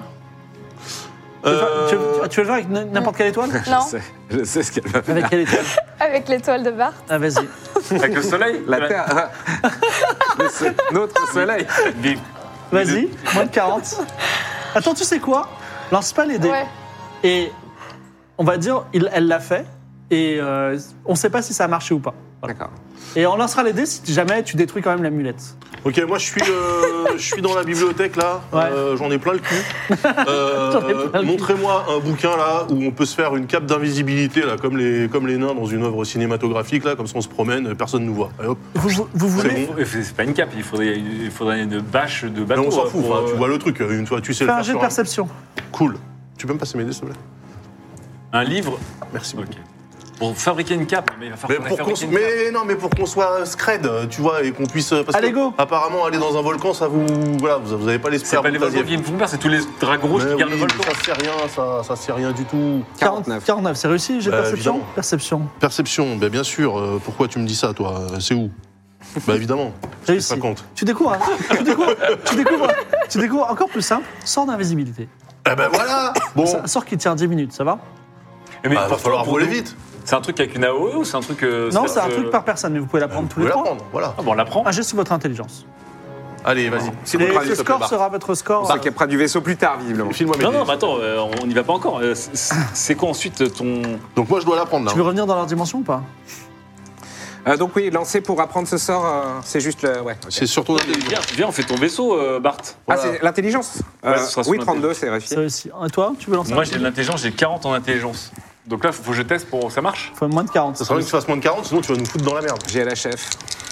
Tu veux, faire- Euh, tu veux- tu veux le faire avec n- n'importe quelle étoile? Non, Je sais, je sais ce qu'elle va faire. Avec quelle étoile? avec l'étoile de Bart. Ah, vas-y. Avec le soleil. La Terre. Le so- Notre soleil. Des- Vas-y, moins de quarante. Attends, tu sais quoi? Lance pas les dés. Ouais. Et on va dire, il- elle l'a fait. Et euh, on ne sait pas si ça a marché ou pas. Voilà. D'accord. Et on lancera les dés si jamais tu détruis quand même l'amulette. Ok, moi je suis, euh, je suis dans la bibliothèque là, Ouais. Euh, j'en ai plein le cul. Euh, J'en ai plein le cul. Montrez-moi un bouquin là où on peut se faire une cape d'invisibilité là, comme les, comme les nains dans une œuvre cinématographique là, comme ça on se promène, personne nous voit. Allez, hop. Vous, vous, vous C'est voulez bon. C'est c'est pas une cape, il faudrait, il faudrait une bâche de Mais bateau. on s'en euh, fout, pour, enfin, euh, tu vois le truc, une fois tu sais faire le un faire jet de sur un- perception? Cool. Tu peux me passer mes dés s'il te plaît? Un livre. Merci beaucoup. Ok. Pour fabriquer une cape, mais il va Mais, falloir qu'on aille pour qu'on fabriquer s- une cape. mais non, mais pour qu'on soit scred, tu vois, et qu'on puisse. Parce Allez, que, go. apparemment, aller dans un volcan, ça vous. Voilà, vous vous avez pas l'esprit. C'est pas les volcans qui me font peur, c'est tous les dragons rouges Mais qui gardent oui, le mais volcan. ça c'est rien, ça, ça c'est rien du tout. quarante-neuf. quarante-neuf, c'est réussi, jet de Bah, perception? évidemment. Perception. Perception, ben bien sûr. euh, pourquoi tu me dis ça, toi? C'est où? Bah évidemment. Réussi. cinquante. Tu découvres, hein, tu découvres, tu découvres, tu découvres encore plus simple, sort d'invisibilité. Eh ben voilà. Bon. C'est un sort qui tient dix minutes, ça va? Mais Bah, va pour- falloir pour voler nous, vite. C'est un truc avec une A O E ou c'est un truc. euh, Non, ça- c'est un euh, truc par personne, mais vous pouvez la prendre Vous tous les pouvez la trois. prendre, voilà. Ah bon, on la prend. Un geste sur votre intelligence. Allez, vas-y. C'est Et votre ce avis, s'il te plaît, score Bart. sera votre score. On s'occupera du vaisseau plus tard, visiblement. File-moi mes Non, dés. non, mais attends, euh, on n'y va pas encore. Euh, c'est- C'est quoi ensuite ton. Donc moi je dois la prendre là. Tu veux revenir dans leur dimension ou pas? Euh, donc oui, lancer pour apprendre ce sort, euh, c'est juste le... Ouais. ok. C'est surtout Viens, viens, on fait ton vaisseau, euh, Bart. Ah, Voilà. c'est l'intelligence Ouais, ce sera sur Oui, l'intelligence. trente-deux, c'est C'est vérifié. réussi. Et toi, tu veux lancer Moi, un j'ai de petit l'intelligence, j'ai quarante en intelligence. Donc là, faut faut que je teste pour. Ça marche? Faut moins de quarante. Ça serait bien que tu fasses moins de quarante, sinon tu vas nous foutre dans la merde. J'ai la chef.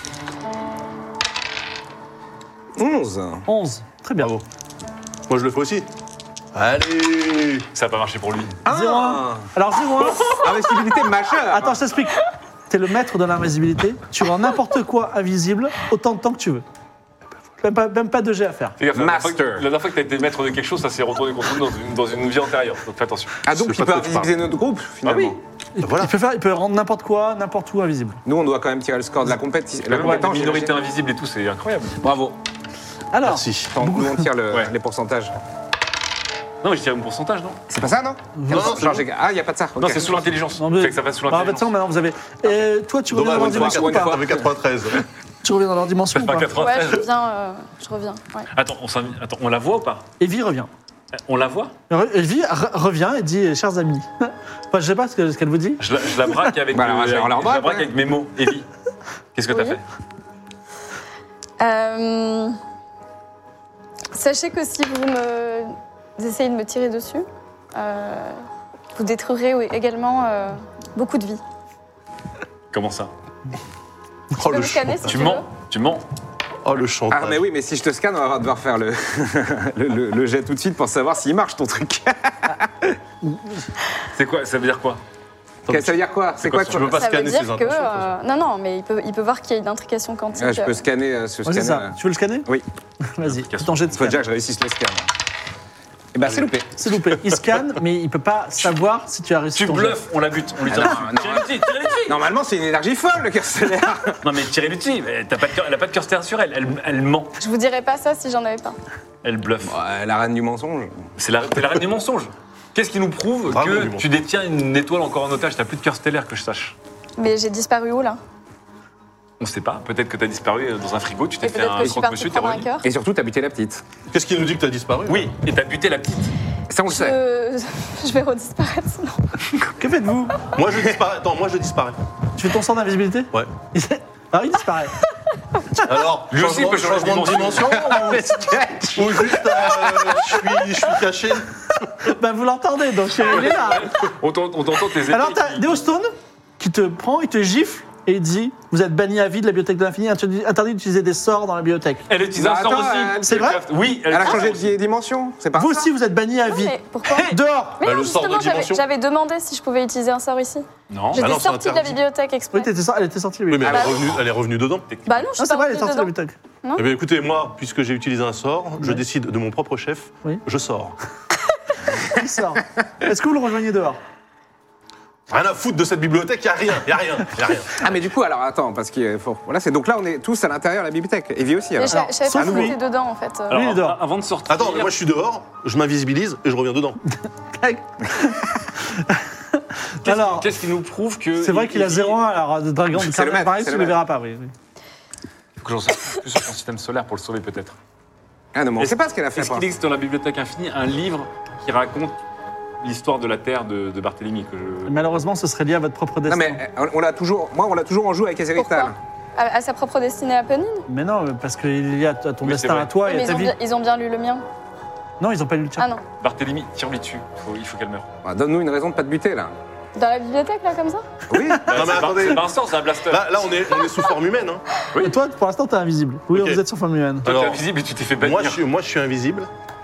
onze. onze. Très bien. Bravo. Moi je le fais aussi. Allez. Ça n'a pas marché pour lui. zéro un. Alors zéro un. Invisibilité majeure. Attends, je t'explique. T'es le maître de l'invisibilité. Tu rends n'importe quoi invisible autant de temps que tu veux. Même pas, même pas de jet à faire. Fais gaffe, la dernière fois Master. que- La dernière fois que tu as été maître de quelque chose, ça s'est retourné contre nous dans une, dans une vie antérieure. Donc fais attention. Ah, donc C'est il pas peut de quoi tu invisibiliser notre groupe, finalement. oui. Il, Voilà. il peut faire, il peut rendre n'importe quoi, n'importe où invisible. Nous, on doit quand même tirer le score de la compétition. La La compétence, minorité j'imagine. invisible et tout, c'est incroyable. Bravo. Alors, Merci. Attends, nous, on tire le- Ouais. les pourcentages. Non, mais je tire un pourcentage, non? C'est pas ça, non Non, non, c'est Genre, bon. j'ai- Ah, il n'y a pas de ça. Non, ok. c'est sous l'intelligence. non, mais- Fait que ça passe sous bah, en fait, l'intelligence. ça, maintenant vous avez. Et toi, tu reviens dans leur Dommage, dimension ou une pas fois. t'avais quatre-vingt-treize. Tu reviens dans leur dimension ou Pas pas Ouais, quatre-vingt-treize. je reviens. euh, je reviens. Ouais. Attends, on, s'invite- Attends, on la voit ou pas? Evie revient. On la voit? Re- Evie re- revient et dit, chers amis. Enfin, je sais pas ce que- ce qu'elle vous dit. Je la, je la braque avec, Bah, alors, euh, je leur avec- je braque, la braque ouais. avec mes mots. Evie, qu'est-ce que t'as Oui. fait? Euh, Sachez que si vous me vous essayez de me tirer dessus, euh, vous détruirez oui, également euh, beaucoup de vies. Comment ça? Oh Tu peux le me scanner chant. si Tu tu mens? veux. Tu mens? Oh, le chantage. Ah, mais oui, mais si je te scanne, on va devoir faire le, le, le- le jet tout de suite pour savoir s'il marche ton truc. C'est quoi? Ça veut dire quoi? Ok, ça veut dire quoi? C'est quoi Tu peux pas Ça veut scanner dire ses que... intentions. de toute façon. euh, non, non, mais il peut, il peut voir qu'il y a une intrication quantique. Ah, je peux scanner euh, ce Ouais, c'est scanner. ça. euh. Tu veux le scanner? Oui. Vas-y, fais ton jet de Il faut scan. déjà que je réussisse le scan. Eh ben, c'est loupé. C'est loupé. Il scanne, mais il peut pas savoir si tu as réussi Tu ton jet. bluffes, on la bute, on lui tire Ah, dessus. non, non. Tirez-le dessus, tirez-le dessus. Normalement, c'est une énergie folle, le cœur stellaire. Non mais tirez-le dessus, mais t'as pas de cœur- elle a pas de cœur stellaire sur elle, elle, elle ment, Je vous dirais pas ça si j'en avais pas. elle bluffe. Ouais, la reine du mensonge. C'est la, t'es la reine du mensonge. Qu'est-ce qui nous prouve Bravo, que du mensonge. tu détiens une étoile encore en otage? T'as plus de cœur stellaire que je sache. Mais j'ai disparu où là? On sait pas, peut-être que t'as disparu dans un frigo, tu t'es Et fait peut-être un que je suis croque-monsieur, partie t'es prendre un revenu. cœur. Et surtout, t'as buté la petite. Qu'est-ce qui nous dit que t'as disparu? Oui, et t'as buté la petite. Ça, on le sait. Je... je vais redisparaître sinon. Que faites-vous? Moi, je disparais. Attends, moi, je disparais. Tu fais ton sort d'invisibilité? Ouais. Alors il disparaît. Alors, Lui aussi, changement, il peut changer de changement de dimension ou, ou juste euh, je, suis, je suis caché. Ben vous l'entendez, donc euh, il est là. On t'en- on t'entend tes épées. Alors t'as qui- Deostone qui te prend, il te gifle et il dit vous êtes banni à vie de la bibliothèque de l'infini, interdit interdit d'utiliser des sorts dans la bibliothèque. Elle utilise Non, un sort attends, aussi. elle- C'est vrai? Oui, Elle a utilise changé un sort de dimension. C'est pas Vous ça. aussi vous êtes banni à Non, vie. mais pourquoi? Dehors. Mais Bah, non, le sort de justement, j'avais- dimension. j'avais demandé si je pouvais utiliser un sort ici. Non, J'étais non, c'est sortie de la interdit. bibliothèque exprès. Oui, t'étais sor- elle était sortie. Oui, mais elle est Bah, revenue, elle est revenue dedans. Bah non, je Non, suis c'est pas vrai, elle est revenue sortie de la dedans. bibliothèque. Eh bien, écoutez, moi, puisque j'ai utilisé un sort, je Ouais. décide de mon propre chef. Oui. Je sors. Il sort. Est-ce que vous le rejoignez dehors? Rien à foutre de cette bibliothèque, y a rien, y a rien, y a rien. Ah, mais du coup, alors attends, parce qu'il faut. Voilà, c'est donc là, on est tous à l'intérieur de la bibliothèque. Evie aussi, Mais alors. je je savais sauf pas lui. que c'était dedans en fait. Euh, Alors, Oui, il est dehors. avant de sortir. Attends, mais moi, je suis dehors, je m'invisibilise et je reviens dedans. Qu'est-ce Alors, qu'est-ce qui nous prouve que. c'est vrai qu'il a il- zéro un, alors de dragon de C'est le maître, pareil, c'est tu le le verras pas, oui. oui. Il faut que j'en sache plus sur son système solaire pour le sauver peut-être. Ah non, mais on Est-ce- sait pas ce qu'elle a fait. Est-ce pour qu'il existe dans la bibliothèque infinie un livre qui raconte l'histoire de la Terre de, de Barthélemy que je... Malheureusement, ce serait lié à votre propre Non, destin. mais euh, on l'a toujours. Moi, on l'a toujours en joue avec Azerital. Pourquoi à, à sa propre destinée à Penine. Mais non, parce qu'il y a ton Oui, c'est destin vrai. à toi et Mais à ils ta ont, vie. bien, ils ont bien lu le mien. Non, ils ont pas lu le chat. Ah non. Barthélemy, tire-lui dessus. Il faut, il faut qu'elle meure. Bah, donne-nous une raison de pas te buter, là. Dans la bibliothèque là comme ça? Oui. Bah, mais c'est pas- attendez. c'est pas un sort, c'est un blaster. Là, là on, est, on est sous forme humaine. Hein. Et toi, pour l'instant, t'es invisible. Oui, Ok. vous êtes sur forme humaine. Toi, Alors, t'es invisible et tu t'es fait bannir. Moi je, suis, moi, je suis invisible.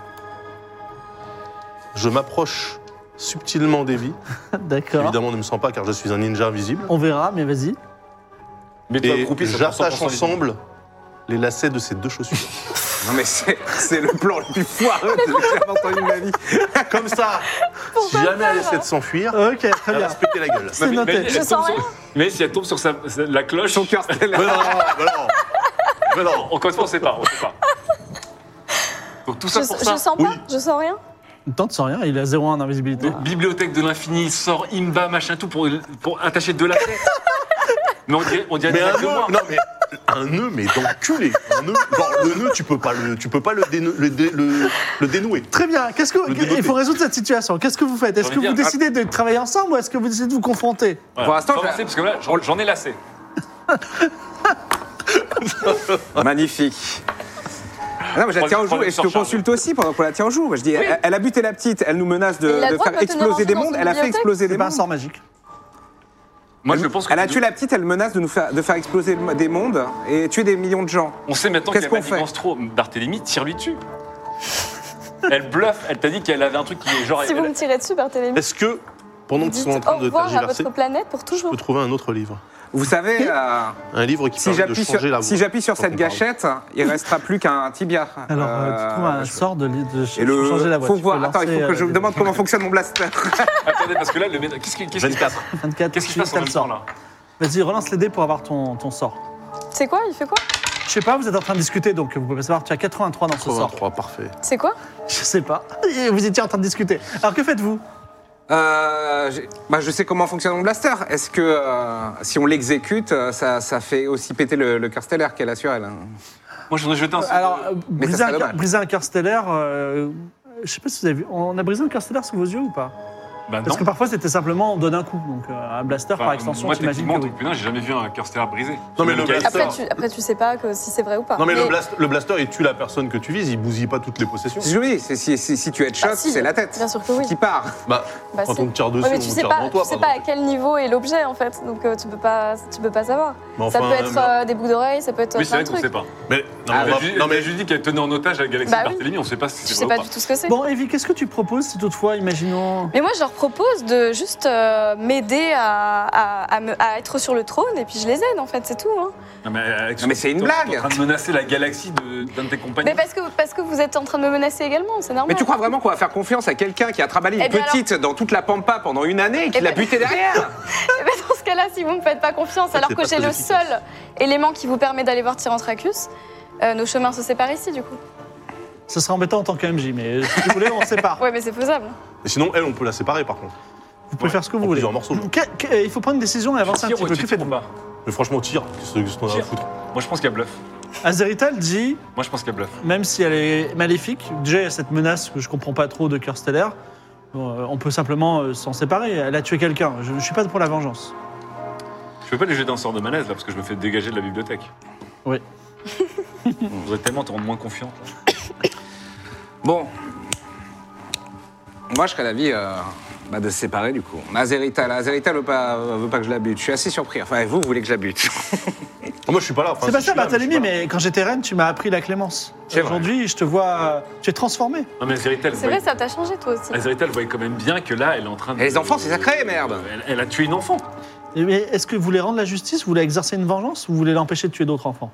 Je m'approche subtilement d'Evie. D'accord. Évidemment, on ne me sent pas car je suis un ninja invisible. On verra, mais vas-y. Mets-toi Et accroupi sur j'attache cent pour cent ensemble les lacets de ces deux chaussures. Non, mais c'est c'est le plan le plus foireux que j'ai jamais entendu de ma vie. Comme ça, si jamais elle essaie de s'enfuir, Ok, très elle bien. va se péter la gueule. C'est Mais- noté. mais elle Je tombe sens sur- rien. Mais si elle tombe sur sa, sa- la cloche, Son cœur stellaire. Mais non, mais non, mais non. encore une fois, on sait pas, on sait pas. Donc tout ça Je, pour je ça. sens Oui. pas, je sens rien. Tente sans rien, il a zéro un d'invisibilité. Bibliothèque de l'infini, sort Imba, machin, tout pour, pour attacher deux lacets. Mais on dirait, on dirait Mais des un mecs de nœud, moi. non mais un nœud, mais d'enculé. Un nœud, genre le nœud, tu peux pas le, tu peux pas le, déneu- le, dé- le- le dénouer. Très bien. Qu'est-ce que Le développer. il faut résoudre cette situation? Qu'est-ce que vous faites? Est-ce J'ai que envie vous de dire- décidez de travailler ensemble ou est-ce que vous décidez de vous confronter? Voilà. Pour l'instant, Faut je- avancer, parce que là, j'en j'en ai lassé. Magnifique. Ah non, mais je la tiens en joue Troisième et je te surcharge. consulte aussi pendant qu'on la tient en joue. Je dis, elle, elle a buté la petite, elle nous menace de, Et il a de le droit faire de me tenir en exploser joue des dans mondes. une Elle a fait bibliothèque exploser C'est des pas un mondes. sort magique. Moi, je pense que Elle a tué la petite, elle menace de nous faire, de faire exploser le- des mondes et tuer des millions de gens. on sait maintenant Qu'est-ce qu'elle qu'on manigance fait trop. Barthélemy, tire-lui dessus. Elle bluffe, elle t'a dit qu'elle avait un truc qui est genre. Si vous elle- me tirez dessus, Barthélémy, Est-ce que pendant qu'ils dites sont en au train de revoir à tergiverser, votre planète pour je toujours. peux trouver un autre livre, Vous savez, euh, un livre qui si permet de j'appuie changer la sur, voix. si j'appuie sur quand cette on parle. gâchette, il restera plus qu'un tibia. Alors, euh, Euh, tu trouves un je- sort de, de, de Et le, changer la voix. faut Tu voir. peux Attends, il lancer, faut que je euh, me demande comment fonctionne mon blaster. Attendez, parce que là, le méda- qu'est-ce qui- qu'est-ce qui se passe vingt-quatre. Qu'est-ce qui se tu passe en as le même temps sort. là Vas-y, relance les dés pour avoir ton, ton sort. C'est quoi? Il fait quoi? Je sais pas, vous êtes en train de discuter, donc vous pouvez savoir. Tu as quatre-vingt-trois dans ce sort. quatre-vingt-trois, parfait. C'est quoi? Je sais pas. Et vous étiez en train de discuter. Alors que faites-vous? Euh, j'ai- bah, je sais comment fonctionne mon blaster. Est-ce que euh, si on l'exécute, euh, ça, ça fait aussi péter le, le cœur stellaire qu'elle a sur elle, hein. Moi, je voudrais jeter un sort. Alors, euh, Mais ça briser, serait un cœur, dommage. briser un cœur stellaire, euh, je sais pas si vous avez vu. On a brisé un cœur stellaire sous vos yeux ou pas? Bah Parce non. que parfois, c'était simplement d'un coup. Donc, euh, un blaster, par Enfin, extension, moi, t'imagines techniquement, que en oui. tant que punain, j'ai jamais vu un cœur stellaire brisé. Non, mais Même le Gaïa- blaster- Après tu, après, tu sais pas que si c'est vrai ou pas. Non, mais, Le, blast- le blaster, il tue la personne que tu vises, il bousille pas toutes les possessions. Si je vous dis, c'est- si, si, si tu headshot, Bah, si, c'est la tête Bien sûr que oui. qui part. Bah, Bah, quand si. on te tire dessus, Ouais, mais on tu te sais tire pas, devant toi, tu sais par pas à exemple. quel niveau est l'objet en fait, donc euh, tu peux pas, tu peux pas savoir. Mais ça enfin, peut être mais- euh, des boucles d'oreilles, ça peut être Oui, c'est plein vrai de qu'on sait trucs. pas. Mais, non, Ah, mais, Elle on a va- ju- non, elle a mais juste dit qu'elle tenait en otage la galaxie Bah oui. Barthélemy, on sait pas si Tu c'est sais vrai pas ou du pas. tout ce que c'est. Bon, Evie, qu'est-ce que tu proposes si toutefois, imaginons. Mais moi, je leur propose de juste euh, m'aider à, à, à me- à être sur le trône et puis je les aide en fait, c'est tout. Hein. Non, mais, Alex, Non, mais c'est une t'es en- blague. t'es en train de menacer la galaxie de- d'un de tes compagnons. Mais parce que, parce que vous êtes en train de me menacer également, c'est normal. Mais tu crois vraiment qu'on va faire confiance à quelqu'un qui a travaillé une Eh bien petite dans toute la pampa pendant une année et qui Eh l'a ben- buté derrière? Eh ben, dans ce cas-là, si vous me faites pas confiance, fait, alors c'est que pas j'ai très le efficace. seul élément qui vous permet d'aller voir Tyrantracus, euh, nos chemins se séparent ici du coup. Ce serait embêtant en tant qu'M J, mais si vous voulez, on se sépare. Ouais, mais c'est faisable. Et sinon, elle, on peut la séparer par contre. Vous pouvez faire ce que vous En voulez. plusieurs morceaux. Que- que- il faut prendre une décision et avancer un Tire petit ou peu. tu Que tires ou faites-vous pas Mais franchement, tire. Qu'est-ce qu'on a à Tire. foutre? Moi, je pense qu'il y a bluff. Azerital dit, Moi, je pense qu'il y a bluff. même si elle est maléfique, déjà il y a cette menace que je comprends pas trop de cœur stellaire. Bon, euh, on peut simplement euh, s'en séparer. Elle a tué quelqu'un. Je ne suis pas pour la vengeance. Je peux pas lui jeter un sort de malaise là parce que je me fais dégager de la bibliothèque. Oui. Je voudrais tellement te rendre moins confiant. Bon. Moi, je serais d'avis euh, bah, de se séparer du coup. Azerital, Azerital veut pas, veut pas que je la bute. Je suis assez surpris. Enfin, vous, vous voulez que je la bute. Ah, moi, je suis pas là. Enfin, C'est pas si, ça, je suis là, Barthélemy, je suis pas là. mais quand j'étais reine, tu m'as appris la clémence. C'est vrai. Aujourd'hui, je te vois. Tu es transformé. Non, mais Azerital, C'est vrai, ça t'a changé toi aussi. Azerital voyait quand même bien que là, elle est en train de. Et les enfants, c'est sacré, merde. Elle, elle a tué une enfant. Mais est-ce que vous voulez rendre la justice, vous voulez exercer une vengeance ou vous voulez l'empêcher de tuer d'autres enfants?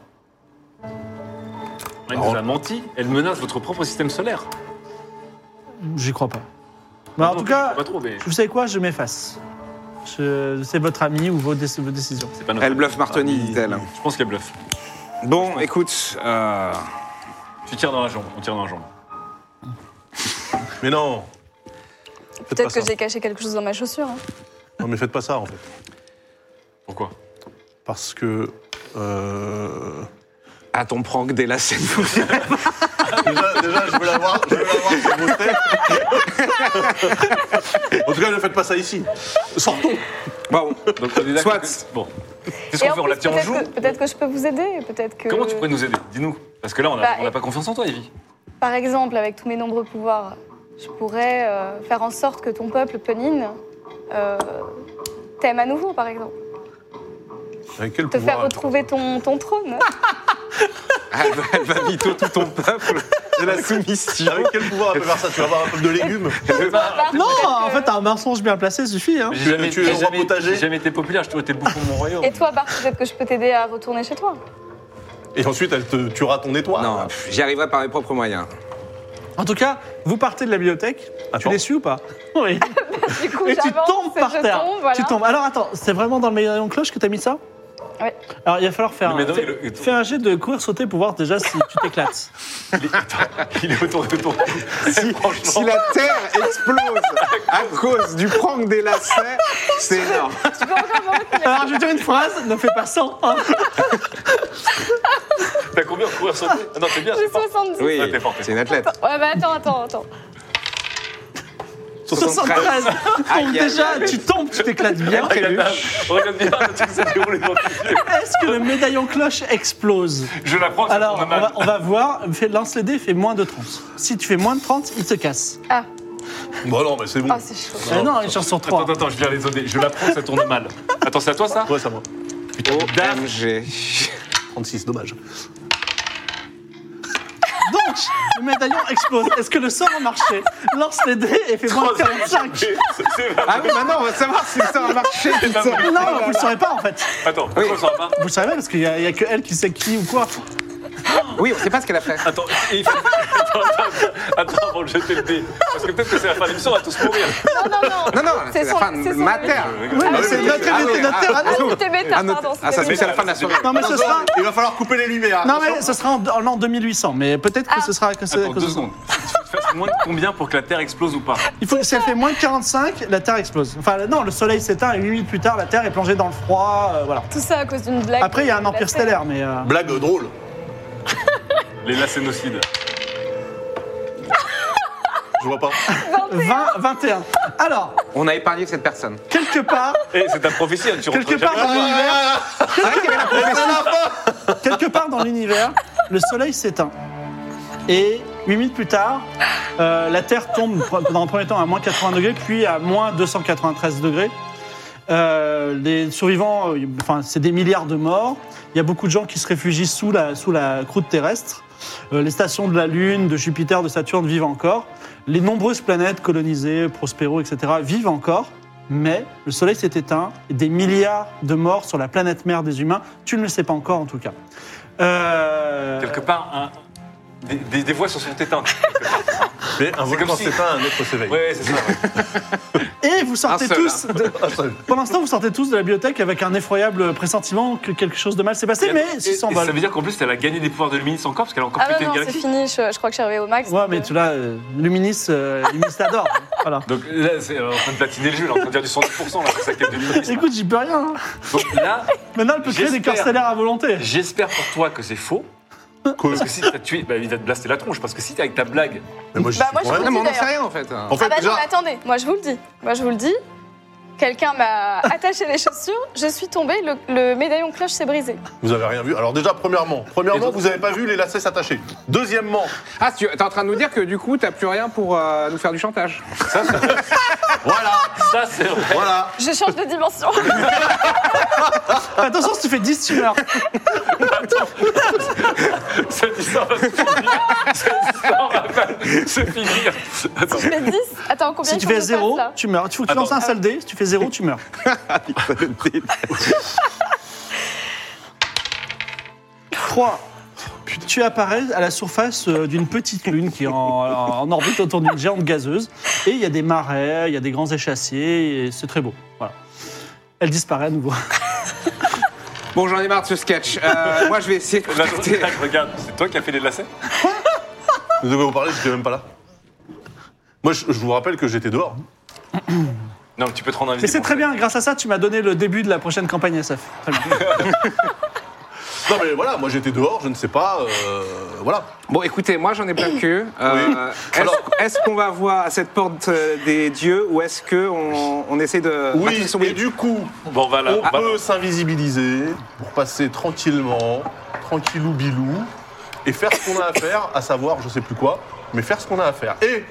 Elle Alors- nous a menti. Elle menace votre propre système solaire. J'y crois pas. Mais en Non, tout je sais cas, pas trop, mais vous savez quoi, je m'efface. Je- C'est votre ami ou vos, déc- vos décisions. c'est pas notre. Elle bluffe Martoni, Ah, dit-elle. Je pense qu'elle bluffe. Bon, écoute, euh, Tu tires dans la jambe. On tire dans la jambe. Mais non. Faites pas Peut-être que ça. j'ai caché quelque chose dans ma chaussure. hein. Non, mais faites pas ça en fait. Pourquoi? Parce que. Euh... à ton prank dès la scène. déjà, déjà, je veux la voir, je veux la voir sur vos têtes. En tout cas, ne faites pas ça ici. Sortons. Bon, Donc on est d'accord Soit. que- Bon. Qu'est-ce Et qu'on en fait? On la plus, tient en peut-être joue? que, peut-être que je peux vous aider, peut-être que. Comment tu pourrais nous aider? Dis-nous. Parce que là, on n'a Bah, on n'a et- pas confiance en toi, Evie. Par exemple, avec tous mes nombreux pouvoirs, je pourrais euh, faire en sorte que ton peuple, Penin, euh, t'aime à nouveau, par exemple. Avec quel Te pouvoir faire retrouver ton, ton trône. elle va, elle va mytho tout ton peuple. C'est la soumission. Avec quel pouvoir elle peut faire ça? Tu vas avoir un peu de légumes. Non, Peut-être en que- fait, un mensonge bien placé suffit. Hein. J'ai jamais, tu es j'ai le roi jamais- potager. j'ai jamais été populaire, j'ai toujours été le bouffon de mon royaume. Et toi, Bart, peut-être que je peux t'aider à retourner chez toi. Et ensuite, elle te tuera ton étoile. Non, pff, j'y arriverai par mes propres moyens. En tout cas, vous partez de la bibliothèque. Tu Attends. les suis ou pas? Oui. Du coup, Et tu j'avance, tombes par je terre. tombe, voilà. Tu tombes. Alors attends, c'est vraiment dans le médaillon cloche que t'as mis ça? Ouais. Alors il va falloir faire. Le un, médaillon, fais, il est- fais un jet de courir sauter pour voir déjà si tu t'éclates. Il est, attends, il est autour de ton. Si, Franchement. si la Terre explose à cause du prank des lacets, c'est énorme. Tu peux encore me reculer. Alors je vais dire une phrase, ne fais pas cent. hein. T'as combien de courir sauter? Ah non, t'es bien, J'ai c'est fort. soixante-dix. Oui, Ah, t'es fort, t'es c'est une athlète. Ouais, bah attends, attends, attends. soixante-treize. Donc Aïe, aïe, déjà, aïe. tu tombes, tu t'éclates bien. Regarde bien, regarde bien le truc s'est déroulé dans tes yeux. Est-ce que le médaillon cloche explose? Je la prends, ça Alors, on tourne mal. va, on va voir. Fais- Lance les dés, fais moins de trente. Si tu fais moins de trente, il se casse. Ah, Bon, non, mais c'est bon. oh, c'est chaud. Eh non, une chance sur Attends, trois. attends, attends, je viens les dés. Je la prends, ça tourne mal. Attends, c'est à toi ça? Ouais, ça va. O M G. trente-six, dommage. Donc, le médaillon explose. Est-ce que le sort a marché? Lance les dés et fais moins de quarante-cinq. C'est- c'est pas- Ah oui, maintenant on va savoir si ça a marché. putain. Non, vous le saurez pas en fait. Attends, pourquoi ça va pas? Vous le savez pas parce qu'il y, a- il y a que elle qui sait qui ou quoi. Oui, on sait pas ce qu'elle a fait. Attends, il faut... attends, attends, attends, avant de jeter le dé. Parce que peut-être que c'est la fin de l'émission, on va tous mourir. Non, non, non. Non, non, C'est c'est la son- fin de c'est son ma avis. terre. Oui, mais Ah, c'est oui. notre Ah oui, invité, notre ah, terre à ah, nous. oui. C'était méta, Ah, notre- pardon. ah, ça c'était c'est la méta. fin de la soirée. Non, mais ce sera. Il va falloir couper les lumières. Non, mais ce sera en, en l'an deux mille huit cents. Mais peut-être que Ah. ce sera. Que c'est- Attends, que deux ce- secondes. Il faut que tu fasses moins de combien pour que la Terre explose ou pas? Il faut, si elle fait moins de quarante-cinq, la Terre explose. Enfin, non, le soleil s'éteint et huit minutes plus tard, la Terre est plongée dans le froid. euh, voilà. Tout ça à cause d'une blague. Après, il y a un de empire la Terre. stellaire, mais. euh, Blague drôle. Les lacénocides. Je vois pas. vingt, vingt et un. Alors, On a épargné cette personne. quelque part, Et c'est ta prophétie, hein, tu quelque rentres part dans jamais. l'univers, C'est vrai qu'il y avait la prophétie. quelque part dans l'univers, le soleil s'éteint. Et huit minutes plus tard, euh, la Terre tombe dans un premier temps à moins quatre-vingts degrés, puis à moins deux cent quatre-vingt-treize degrés. Euh, les survivants, euh, enfin, c'est des milliards de morts. Il y a beaucoup de gens qui se réfugient sous la, sous la croûte terrestre. Euh, les stations de la Lune, de Jupiter, de Saturne vivent encore. Les nombreuses planètes colonisées, Prospero, et cetera vivent encore. Mais le Soleil s'est éteint. Et des milliards de morts sur la planète mère des humains. Tu ne le sais pas encore, en tout cas. Euh... Quelque part, un- des, des, des voix se sont éteintes. Mais un volcan comme si- s'éteint, un autre s'éveille. Oui, c'est ça. Ouais. Et vous sortez Un seul, tous... de- Ah, ça- Pour l'instant, vous sortez tous de la bibliothèque avec un effroyable pressentiment que quelque chose de mal s'est passé, mais Et- s'ils et s'envolent. Ça veut dire qu'en plus, elle a gagné des pouvoirs de Luminis encore, parce qu'elle a encore Ah pété non, une non, c'est galaxie. fini, je, je crois que je suis arrivée au max. Ouais, donc, mais euh, tu l'as, euh, Luminis, euh, Luminis t'adore. Voilà. Donc là, c'est euh, en train de platiner le jeu, là, en train de dire du cent dix pour cent, là, c'est sa quête de Luminis. Écoute, j'y peux rien. Hein. Donc là, Maintenant, elle peut créer des J'espère. corps stellaires à volonté. j'espère pour toi que c'est faux. Quoi Parce que si t'as tué, bah, il va te blaster la tronche. Parce que si t'es avec ta blague, Mais moi, j'y Bah, suis moi, je pour rien. Non, mais on n'en D'ailleurs. sait rien en fait. En fait, Ah bah non, déjà, mais attendez, moi je vous le dis. Moi je vous le dis. Quelqu'un m'a attaché les chaussures, je suis tombée, le, le médaillon cloche s'est brisé. vous avez rien vu. Alors déjà, premièrement, premièrement, Et donc- vous avez pas vu les lacets s'attacher. Deuxièmement, Ah, tu es en train de nous dire que du coup, t'as plus rien pour euh, nous faire du chantage. voilà, ça c'est vrai. voilà. Je change de dimension. Attention, si tu fais dix, tu meurs. Cette histoire va se finir. Cette histoire va pas se finir. Attends. Je fais dix. Attends, combien Si il tu faut fais que je zéro, fasse, là tu meurs. Il faut que tu Attends. lances un seul dé. Si tu fais zéro, tu meurs. trois. Tu apparais à la surface euh, d'une petite lune qui est en, en orbite autour d'une géante gazeuse. Et il y a des marais, il y a des grands échassiers, et c'est très beau. Voilà. Elle disparaît à nouveau. Bon, j'en ai marre de ce sketch. Euh, moi, je vais essayer de Là, contacter. regarde, c'est toi qui as fait les lacets. De quoi vous parlez, j'étais même pas là. Moi, je, je vous rappelle que j'étais dehors. Non, mais tu peux te rendre Mais invisible. c'est très bien, grâce à ça, tu m'as donné le début de la prochaine campagne S F. Très bien. Non mais voilà, moi j'étais dehors, je ne sais pas, euh, voilà. Bon, écoutez, moi, j'en ai plein le cul. Euh, est-ce, est-ce qu'on va voir à cette porte euh, des dieux ou est-ce qu'on on essaie de. Oui, Bah, son- et du coup, Bon, va là. on va- peut s'invisibiliser pour passer tranquillement, tranquillou bilou, et faire ce qu'on a à faire, à savoir je sais plus quoi, mais faire ce qu'on a à faire. Et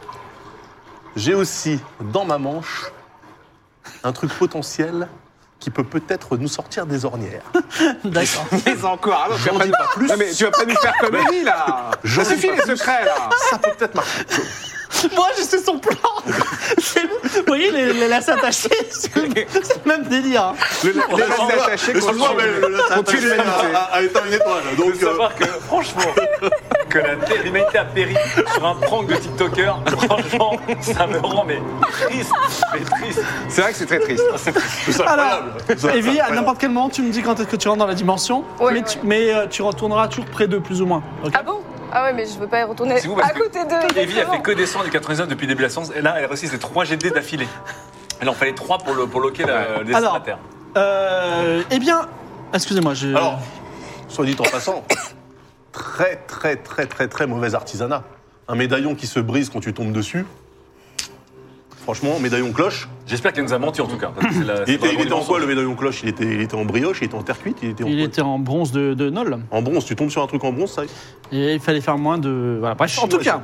j'ai aussi dans ma manche un truc potentiel qui peut peut-être nous sortir des ornières. D'accord. Mais encore, ah non, tu vas J'en pas dis nous... pas plus. Non, mais tu vas pas nous faire comédie, là. J'en Ça dis suffit, pas les plus. secrets, là. Ça peut peut-être marcher. Moi, je sais son plan. C'est- Vous voyez, les, les lacets attachés, c'est le, c'est le même délire. hein. Le, les lacets attachés Excuse-moi, contre- mais le lacet contre attaché l'humanité. a, a- a éteint une étoile. Il Donc, faut euh, savoir que, franchement, que la terre- l'humanité a péri sur un prank de TikToker, franchement, ça me rend mais triste, mais triste. C'est vrai que c'est très triste. c'est Alors, incroyable. C'est Evie, à incroyable. n'importe quel moment, tu me dis quand est-ce que tu rentres dans la dimension, Ouais, mais, ouais. Tu, mais euh, tu retourneras toujours près d'eux, plus ou moins. ok Ah bon Ah ouais, mais je veux pas y retourner C'est vous, parce à que côté de. Evie a fait que descendre les quatre-vingt-dix depuis le début de la séance, et là, elle a réussi ses trois G D d'affilée. Elle en fallait trois pour, le, pour loquer la, le dessin de Alors, la Terre. euh, eh bien, excusez-moi, je... Alors, soit dit en passant, très très très très très mauvais artisanat. Un médaillon qui se brise quand tu tombes dessus. Franchement, médaillon cloche. J'espère qu'elle nous a menti en tout cas. parce que c'est la- Il c'est était, vraiment il était en du quoi le mensonge. médaillon cloche il était, il était en brioche, il était en terre cuite, il était en il quoi était en bronze de, de Nol, En bronze, tu tombes sur un truc en bronze, ça et il fallait faire moins de... Voilà, bref, en tout cas,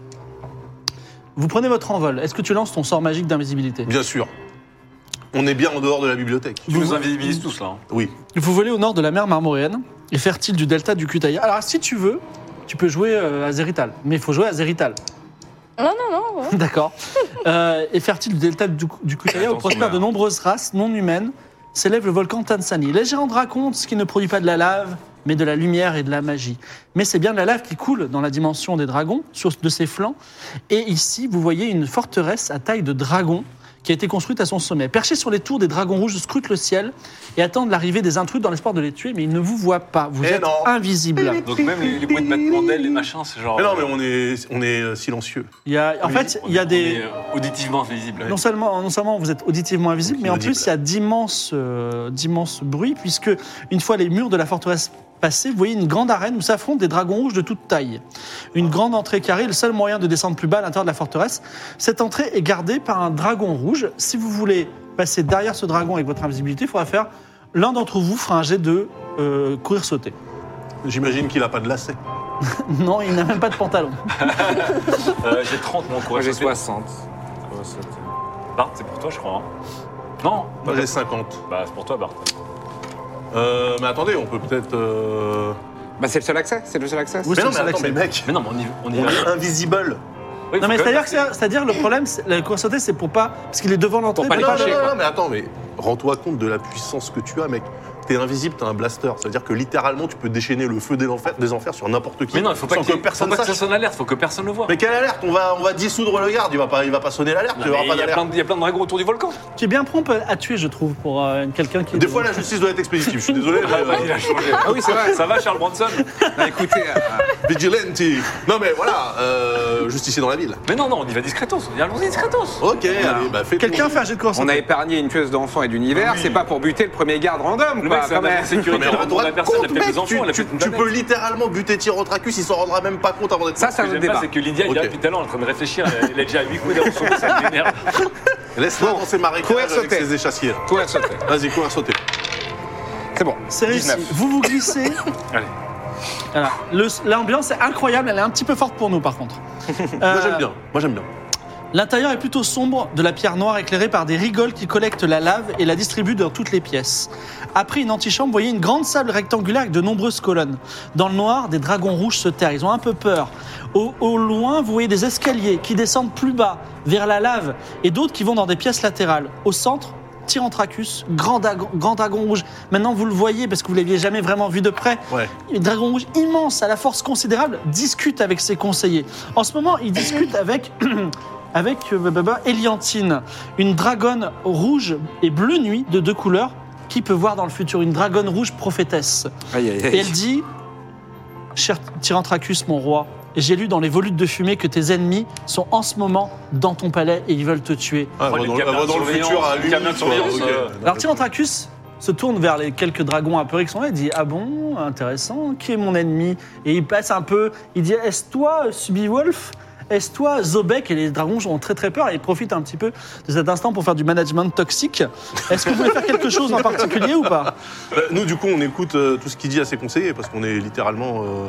vous prenez votre envol. Est-ce que tu lances ton sort magique d'invisibilité? Bien sûr. On est bien en dehors de la bibliothèque. Tu nous invisibilises tous là. hein. Oui. Vous volez au nord de la mer Marmoréenne et fertile du delta du Kutaya. Alors, si tu veux, tu peux jouer euh, à Zerital, mais il faut jouer à Zerital. Non, non, non. ouais. D'accord. Euh, et fertile du delta du, du Kutaya, où Attention, prospèrent de là. nombreuses races non humaines, s'élève le volcan Tansani. Les légendes racontent ce qui ne produit pas de la lave, mais de la lumière et de la magie. Mais c'est bien de la lave qui coule dans la dimension des dragons, sur de ses flancs. Et ici, vous voyez une forteresse à taille de dragon qui a été construite à son sommet. Perchée sur les tours, des dragons rouges scrutent le ciel et attendent l'arrivée des intrus dans l'espoir de les tuer, mais ils ne vous voient pas. Vous Eh êtes non. invisible. Donc même les, les bruits de battement d'ailes, les machins, c'est genre. Mais non, mais on est, on est euh, silencieux. Il y a, en Oui, fait, on il y a est- des... on est, euh, auditivement invisible. Non seulement, non seulement vous êtes auditivement invisible, mais en Inaudible. plus il y a d'immenses, euh, d'immenses bruits, puisque une fois les murs de la forteresse passer, vous voyez une grande arène où s'affrontent des dragons rouges de toute taille. Une grande entrée carrée est le seul moyen de descendre plus bas à l'intérieur de la forteresse. Cette entrée est gardée par un dragon rouge. Si vous voulez passer derrière ce dragon avec votre invisibilité, il faudra faire... L'un d'entre vous fera un jet de euh, courir-sauter. J'imagine qu'il a pas de lacet. Non, il n'a même pas de pantalon. Euh, j'ai trente, mon Moi, courage. j'ai soixante. Bart, c'est pour toi, je crois. hein. Non Moi j'ai cinquante. Bah, c'est pour toi, Bart. Euh, mais attendez, on peut peut-être... euh, Bah, c'est le seul accès, c'est le seul accès. Oui, Mais non, c'est mais le attends, seul mais accès. mec, Mais non, mais on y, on y on va. est invisible. Oui, Non, mais faut quand c'est-à-dire, même- que c'est- c'est-à-dire le problème, c'est- le courir-sauter, c'est pour pas... Parce qu'il est devant l'entrée. Pour pas mais les Non, non, toucher, non, quoi. non, mais attends, mais rends-toi compte de la puissance que tu as, mec. T'es invisible, t'as un blaster. C'est-à-dire que littéralement, tu peux déchaîner le feu des enfers, des enfers sur n'importe qui. Mais non, il faut pas sans que, que personne faut pas que ça sache. sonne l'alerte, faut que personne le voit. Mais quelle alerte? On va, on va dissoudre le garde. Il va pas, il va pas sonner l'alerte. Non, Il y aura mais pas il y, a d'alerte. plein de- il y a plein de dragons autour du volcan. Tu es bien prompt à tuer, je trouve, pour euh, quelqu'un qui est... Des fois, la justice doit être expéditive. Je suis désolé. mais, Ah, bah, il euh, a changé. Ah oui, c'est vrai. Ça va, Charles Bronson? Bah, écoutez, euh, Vigilante. Non, mais voilà, euh, justicier dans la ville. Mais non, non, on y va discretos. On y va allons-y discretos. Ok, allez, bah fais Quelqu'un fait un jet de on courir-sauter. a épargné une tueuse d'enfants et d'univers, Oui. c'est pas pour buter le premier garde random, Le quoi, mec, c'est quand un agent même. de sécurité. Mais il on répond à rendra la personne, compte, elle a peut-être mec, des enfants, tu, elle a tu- peut-être une tu planète. peux littéralement buter Tyrantracus, il s'en rendra même pas compte avant d'être Ça, mort. c'est Ce un que autre j'aime pas, débat. c'est que Lydia, il est Ok. là depuis tout à l'heure en train de réfléchir. Elle est déjà à huit coups d'avance sur moi, ça m'énerve. Laisse-moi dans ses marécages courir avec sauter. ses échassiers. là. Courir sauter. Vas-y, courir sauter. C'est bon. C'est réussi. dix-neuf. Vous vous glissez. Allez. Voilà. Le- L'ambiance est incroyable, elle est un petit peu forte pour nous par contre. Moi Euh, j'aime bien. Moi j'aime bien. L'intérieur est plutôt sombre, de la pierre noire éclairée par des rigoles qui collectent la lave et la distribuent dans toutes les pièces. Après une antichambre, vous voyez une grande salle rectangulaire avec de nombreuses colonnes. Dans le noir, des dragons rouges se terrent, ils ont un peu peur. Au, au loin, vous voyez des escaliers qui descendent plus bas, vers la lave, et d'autres qui vont dans des pièces latérales. Au centre, Tyrantracus, grand, dragon- grand dragon rouge. Maintenant, vous le voyez parce que vous ne l'aviez jamais vraiment vu de près. Ouais. Un dragon rouge immense, à la force considérable, discute avec ses conseillers. En ce moment, il discute avec, avec euh, Baba Eliantine, une dragonne rouge et bleu nuit de deux couleurs qui peut voir dans le futur, une dragonne rouge prophétesse. Aïe, aïe, Et aïe. elle dit, cher Tyrantracus, mon roi, j'ai lu dans les volutes de fumée que tes ennemis sont en ce moment dans ton palais et ils veulent te tuer. Ah, Oh, elle les va dans, caméras elle va dans de le futur à surveillance, les caméras de l'unité, quoi. surveillance, Ok. euh. Alors Tyrantracus se tourne vers les quelques dragons apeurés qui sont là et dit « Ah bon, intéressant, qui est mon ennemi ?» Et il passe un peu, il dit « Est-ce toi, Subi-Wolf ? Est-ce toi, Zobek ?» Et les dragons ont très très peur et ils profitent un petit peu de cet instant pour faire du management toxique. Est-ce que vous voulez faire quelque chose en particulier ou pas ? Bah, nous, du coup, on écoute euh, tout ce qu'il dit à ses conseillers parce qu'on est littéralement. euh,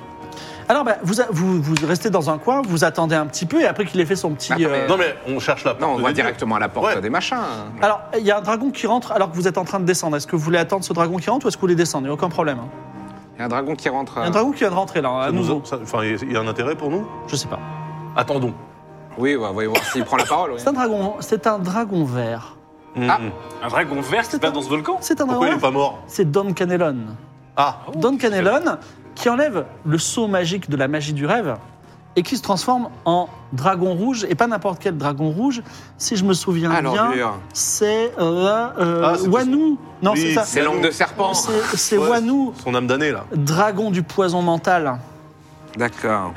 Alors bah, vous, vous, vous restez dans un coin, vous attendez un petit peu et après qu'il ait fait son petit... Après, euh, Non, mais on cherche la porte. Non, on va des dieux. directement à la porte Ouais. des machins. Alors, il y a un dragon qui rentre alors que vous êtes en train de descendre. Est-ce que vous voulez attendre ce dragon qui rentre ou est-ce que vous voulez descendre ? Il n'y a aucun problème. hein. Il y a un dragon qui rentre. Il y a un euh, dragon qui vient de rentrer là, à Ça nous nouveau. a- ça- Enfin, il y a un intérêt pour nous. Je sais pas. Attendons. Oui, ouais, voyons voir s'il prend la parole. oui. C'est un dragon, c'est un dragon vert. Ah. Mhm. Un dragon vert qui se passe dans ce volcan? C'est un dragon Pourquoi il est vert. pas mort? C'est Don Canelon. Ah, Don Canelon qui enlève le sceau magique de la magie du rêve et qui se transforme en dragon rouge, et pas n'importe quel dragon rouge. Si je me souviens Ah, bien, l'ordure. c'est euh, euh, Ah, c'est Wanu. Non, Oui, c'est ça. C'est langue de serpent. C'est c'est Ouais. Wanu, son âme damnée là. dragon du poison mental. D'accord.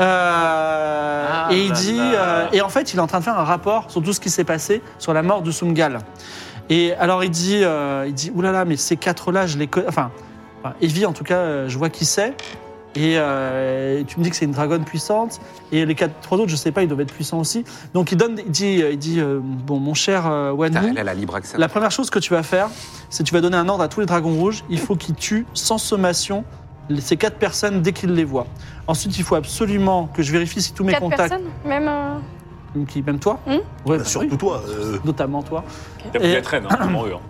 Euh, Ah et il là dit, là. euh, et en fait, il est en train de faire un rapport sur tout ce qui s'est passé sur la mort de Sumgal. Et alors il dit, euh, il dit, oulala, mais ces quatre-là, je les connais. Enfin, enfin, Evie, en tout cas, euh, je vois qui c'est. Et euh, tu me dis que c'est une dragonne puissante. Et les quatre, trois autres, je sais pas, ils doivent être puissants aussi. Donc il donne, il dit, il dit, euh, bon, mon cher euh, Putain, Wanu, elle a la libre accès. la première chose que tu vas faire, c'est que tu vas donner un ordre à tous les dragons rouges. Il faut qu'ils tuent sans sommation ces quatre personnes dès qu'ils les voient. Ensuite, il faut absolument que je vérifie si tous mes Quatre contacts, personnes, même. euh, qui, même toi, Hmm ouais, Bah, bah surtout oui, toi. euh, notamment toi. Il a pris Et- la traîne, hein, vraiment eux. hein.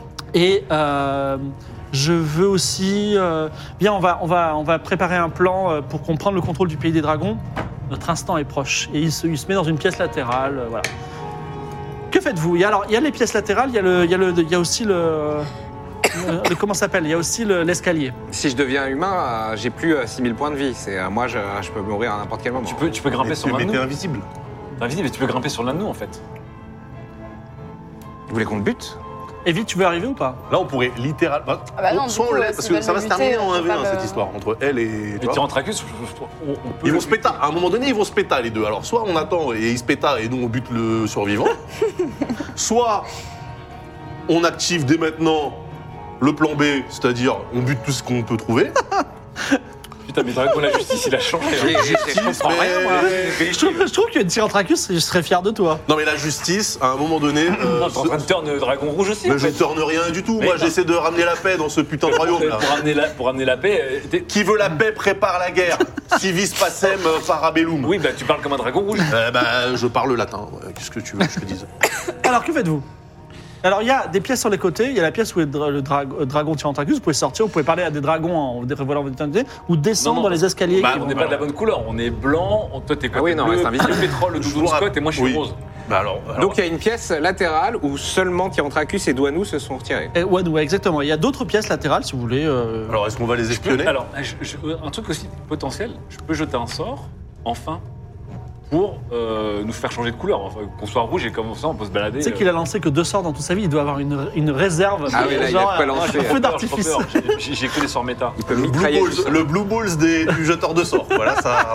Et euh, je veux aussi, euh, bien, on va, on va, on va préparer un plan euh, pour qu'on prenne le contrôle du pays des dragons. Notre instant est proche et il se, il se met dans une pièce latérale, euh, voilà. Que faites-vous ? Il y a alors, il y a les pièces latérales, il y a le, il y a le, il y a aussi le, le- le- comment ça s'appelle ? Il y a aussi le- l'escalier. Si je deviens humain, euh, j'ai plus euh, six mille points de vie. C'est, euh, moi, je, je peux mourir à n'importe quel moment. Tu peux, tu peux grimper mais sur t'es- l'un mais de t'es nous. invisible. T'es invisible, mais tu peux grimper sur l'un de nous en fait. Vous voulez qu'on le bute ? Evie, tu veux arriver ou pas ? Là, on pourrait littéralement. Ah bah non, du soit coup, on euh, laisse, s'ils parce que veulent ça va me se terminer buter, en on un peut v un pas cette me- histoire entre elle et. tu Les vois. Tyrantracus, on, on peut. Ils vont se péta. À un moment donné, ils vont se péta les deux. Alors, soit on attend et ils se péta et nous on bute le survivant, soit on active dès maintenant le plan B, c'est-à-dire on bute tout ce qu'on peut trouver. Putain, mais Dragon la justice, il a changé. J'ai- j'ai- Je comprends mais- rien, moi. Je trouve, je trouve qu'il y a une Tyrantracus, je serais fier de toi. Non mais la justice, à un moment donné, euh, Non, t'es en train de turn Dragon rouge aussi. mais en je fait. tourne rien du tout. Mais Moi non. j'essaie de ramener la paix dans ce putain de royaume là. Pour amener la, pour amener la paix. euh, t'es- Qui veut la paix prépare la guerre. Civis pacem euh, parabellum. Oui, bah tu parles comme un dragon rouge. Euh, bah, je parle latin. Ouais, qu'est-ce que tu veux que je te dise? Alors, que faites-vous? Alors, il y a des pièces sur les côtés, il y a la pièce où est le, dra- le dra- euh, dragon Tyrantracus, vous pouvez sortir, vous pouvez parler à des dragons en dévoilant votre identité, ou descendre Non, non. dans les escaliers. Bah, qui on vont- n'est pas de la bonne couleur. On est blanc. on- Toi, t'es quoi? Ah oui, T'es non, bleu, reste invisible. bleu pétrole, le Je doudou vous Scott, rapp- et moi, je suis oui. rose. Bah alors, alors- Donc il y a une pièce latérale où seulement Tyrantracus et Douanou se sont retirés. Et, ouais, ouais, exactement. Il y a d'autres pièces latérales, si vous voulez. euh, alors, est-ce qu'on va les Je peux- espionner? alors, je- je- un truc aussi potentiel, je peux jeter un sort, enfin, pour euh, nous faire changer de couleur. Enfin, qu'on soit rouge et comme ça, on peut se balader. Tu sais qu'il a lancé que deux sorts dans toute sa vie, il doit avoir une, une réserve. Ah oui, là, il a de quoi lancer. un feu J'ai d'artifice. peur, j'ai peur. J'ai j'ai que des sorts méta. Il peut Le Blue mitrailler tout ça. Balls, le Blue Balls des, du jeteur de sorts. Voilà, ça.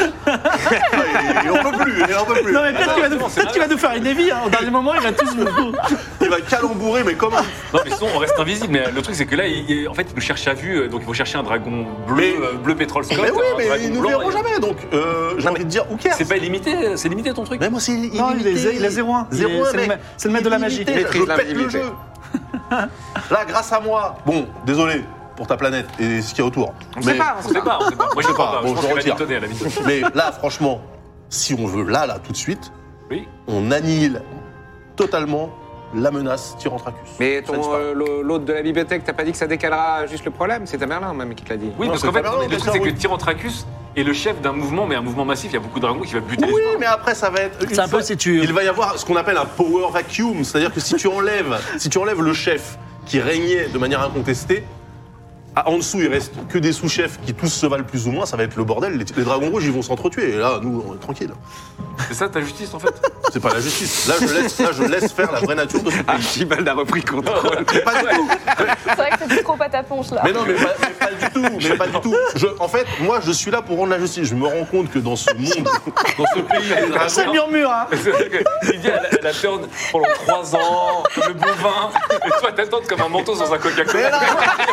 il en peut plus, il en peut plus. Non, mais peut-être qu'il va, nous- c'est peut-être qu'il va nous faire une évi. Hein. Au dernier moment, il va tous nous. Il va calembourer, mais comment? Non, mais sinon, on reste invisible. Mais le truc, c'est que là, il, il- en fait, il nous cherche à vue. euh, Donc, il faut chercher un dragon bleu, Mais- euh, bleu pétrole Scott. Mais oui, un mais dragon ils nous blanc, verront et- jamais, donc euh, j'ai envie de dire, who cares? C'est pas illimité, c'est limité ton truc. Mais moi, c'est Non, il illimité. est, il est zéro un. Il est- zéro un, C'est le, mec. ma- c'est le maître de la magie. Illimité, Maîtrise je pète le l'invisibilité. jeu. Là, grâce à moi, bon, désolé pour ta planète et ce qu'il y a autour. On mais, sait pas, on On sait sait pas. pas, on sait pas. Moi, je sais pas, pas. bon, je pense je qu'elle va retire. détonner, elle a détonné. mais là, franchement, si on veut là, là, tout de suite, Oui. on annihile totalement la menace Tyrantracus. Mais Ça ne se ton, fera. euh, l'au- l'autre de la bibliothèque, t'as pas dit que ça décalera juste le problème? C'est ta Merlin même qui te l'a dit. Oui, Non, parce c'est qu'en fait, pas grave, le bien truc, sûr, c'est que oui. Tyrantracus est le chef d'un mouvement, mais un mouvement massif. Il y a beaucoup de dragons qui va buter les Oui, humains. mais après, ça va être. une C'est un peu fois- si tu- Il va y avoir ce qu'on appelle un power vacuum, c'est-à-dire que si tu enlèves, si tu enlèves le chef qui régnait de manière incontestée, ah, en dessous, il reste que des sous-chefs qui tous se valent plus ou moins, ça va être le bordel. Les, les dragons rouges, ils vont s'entretuer. Et là, nous, on est tranquille. C'est ça ta justice, en fait. C'est pas la justice. Là, je laisse, là, je laisse faire la vraie nature de ce pays. Archibald a repris contrôle. Mais pas du tout. C'est vrai que c'est trop pâte à ponche là. Mais non, mais pas, mais pas du tout. Mais pas du tout. Je- en fait, moi, je suis là pour rendre la justice. Je me rends compte que dans ce monde, dans ce pays, des C'est le dragons, murmure, hein. C'est-à-dire que Lydia, elle, elle a turn pendant trois ans, comme le bon vin, et toi, t'attends comme un manteau sans un Mais Coca-Cola. là,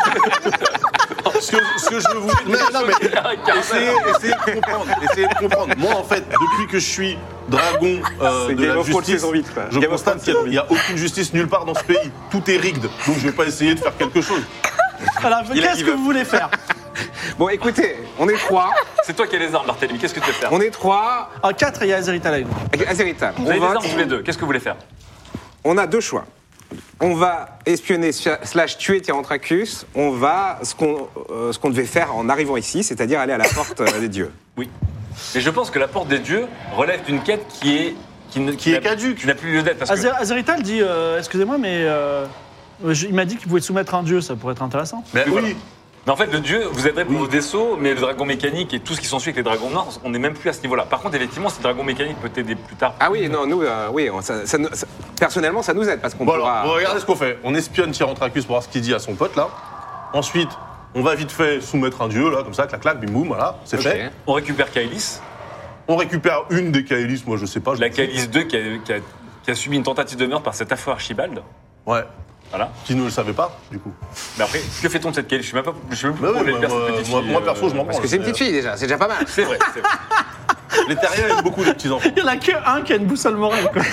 ce que, ce que je veux vous dire, mais non, mais essayez, essayez de comprendre, essayez de comprendre. Moi, en fait, depuis que je suis dragon euh, C'est de Game la of Thrones justice, saison huit, quoi. je Game of constate Thrones qu'il n'y a, aucune justice nulle part dans ce pays. Tout est rigged, donc je vais pas essayer de faire quelque chose. Alors, Il a- qu'est-ce il que veut- vous voulez faire? Bon, écoutez, on est trois. C'est toi qui as les armes, Barthélemy. Qu'est-ce que tu veux faire On est trois. En quatre, il y a Azerita là. Azerita, Vous on, avez des va- armes tous les deux. Qu'est-ce que vous voulez faire on a deux choix. On va espionner slash tuer Tyrantracus. On va ce qu'on euh, ce qu'on devait faire en arrivant ici, c'est-à-dire aller à la porte euh, des dieux. Oui. Mais je pense que la porte des dieux relève d'une quête qui est qui, ne- Qui est n'a- caduque. qui n'a plus lieu d'être. Parce que Azer- Azerital dit euh, excusez-moi, mais euh, je- il m'a dit qu'il pouvait soumettre un dieu, ça pourrait être intéressant. Mais Oui, oui, Mais en fait, le dieu vous aiderait pour Oui. vos vaisseaux, mais le dragon mécanique et tout ce qui s'ensuit avec les dragons noirs, on n'est même plus à ce niveau-là. Par contre, effectivement, si le dragon mécanique peut t'aider plus tard. Ah oui, non, nous, euh, oui, on- ça- ça nous- ça- personnellement, ça nous aide parce qu'on bon pourra. alors, bon, regardez ce qu'on fait. On espionne Tyrantracus pour voir ce qu'il dit à son pote, là. Ensuite, on va vite fait soumettre un dieu, là, comme ça, clac, clac, bim, boum, voilà, c'est Ok. fait. On récupère Kaelis, On récupère une des Kaelis, moi, je sais pas. je- la Kaelis deux qui a, qui a- qui a subi une tentative de meurtre par cet affreux Archibald. Ouais, Voilà. qui ne le savait pas, du coup. Mais après, que fait-on de cette Kaelis Je sais même pas, je sais même pas Mais pourquoi oui, on les moi, perd, cette petite moi, fille, moi, perso, je m'en euh, Parce que c'est une petite fille déjà, c'est déjà pas mal. C'est vrai, c'est vrai. Les terriens aiment beaucoup les petits-enfants. Il n'y en a qu'un qui a une boussole morale, quoi.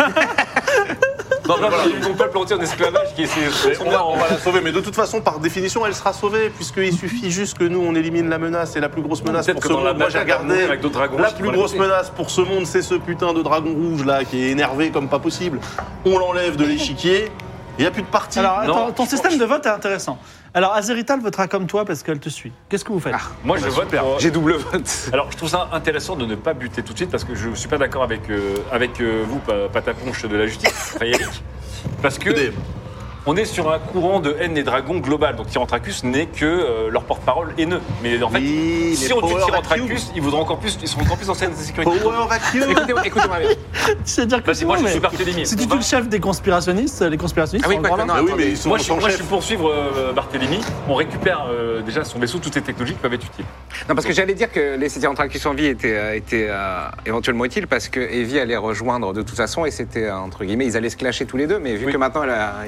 Non, non, ils vont pas le planter en esclavage qui est. On va, on va la sauver, mais de toute façon, par définition, elle sera sauvée, puisqu'il suffit juste que nous, on élimine la menace, et la plus grosse menace Peut-être pour que ce dans la monde, moi j'ai bataille d'amour regardé, avec d'autres dragons, la qui plus vont grosse les buter. menace pour ce monde, c'est ce putain de dragon rouge, là, qui est énervé comme pas possible. On l'enlève de l'échiquier, il n'y a plus de partie. Alors, Non, attends, ton je système pense- de vote est intéressant. Alors, Azerital votera comme toi parce qu'elle te suit. Qu'est-ce que vous faites? Ah, Moi, je vote pour. J'ai double vote. Alors, je trouve ça intéressant de ne pas buter tout de suite parce que je ne suis pas d'accord avec, euh, avec euh, vous, pa- pataponche de la justice, enfin Eric. Parce que Des- on est sur un courant de haine des dragons global. Donc, Tyrantracus n'est que euh, leur porte-parole haineux. Mais en fait, Oui, si les on tue power Tyrantracus, ils voudront encore plus, ils seront encore plus en scène de sécurité. Power vacuum. Écoutez-moi écoutez-moi bien. Tu sais dire que Vas-y, moi, non, je mais suis Barthélemy. Si tu On tues va- le chef des conspirationnistes, les conspirationnistes Ah oui, sont quoi encore que là. non. Ah oui, mais attendez. ils sont Moi, je, sans moi, je chef. suis pour suivre euh, Barthélemy. On récupère euh, déjà son vaisseau, toutes ces technologies qui peuvent être utiles. Non, parce que j'allais dire que laisser Tyrantracus en vie était, euh, était euh, éventuellement utile parce que Evie allait rejoindre de toute façon et c'était, euh, entre guillemets, ils allaient se clasher tous les deux, mais vu Oui. que maintenant elle a- ils ont donné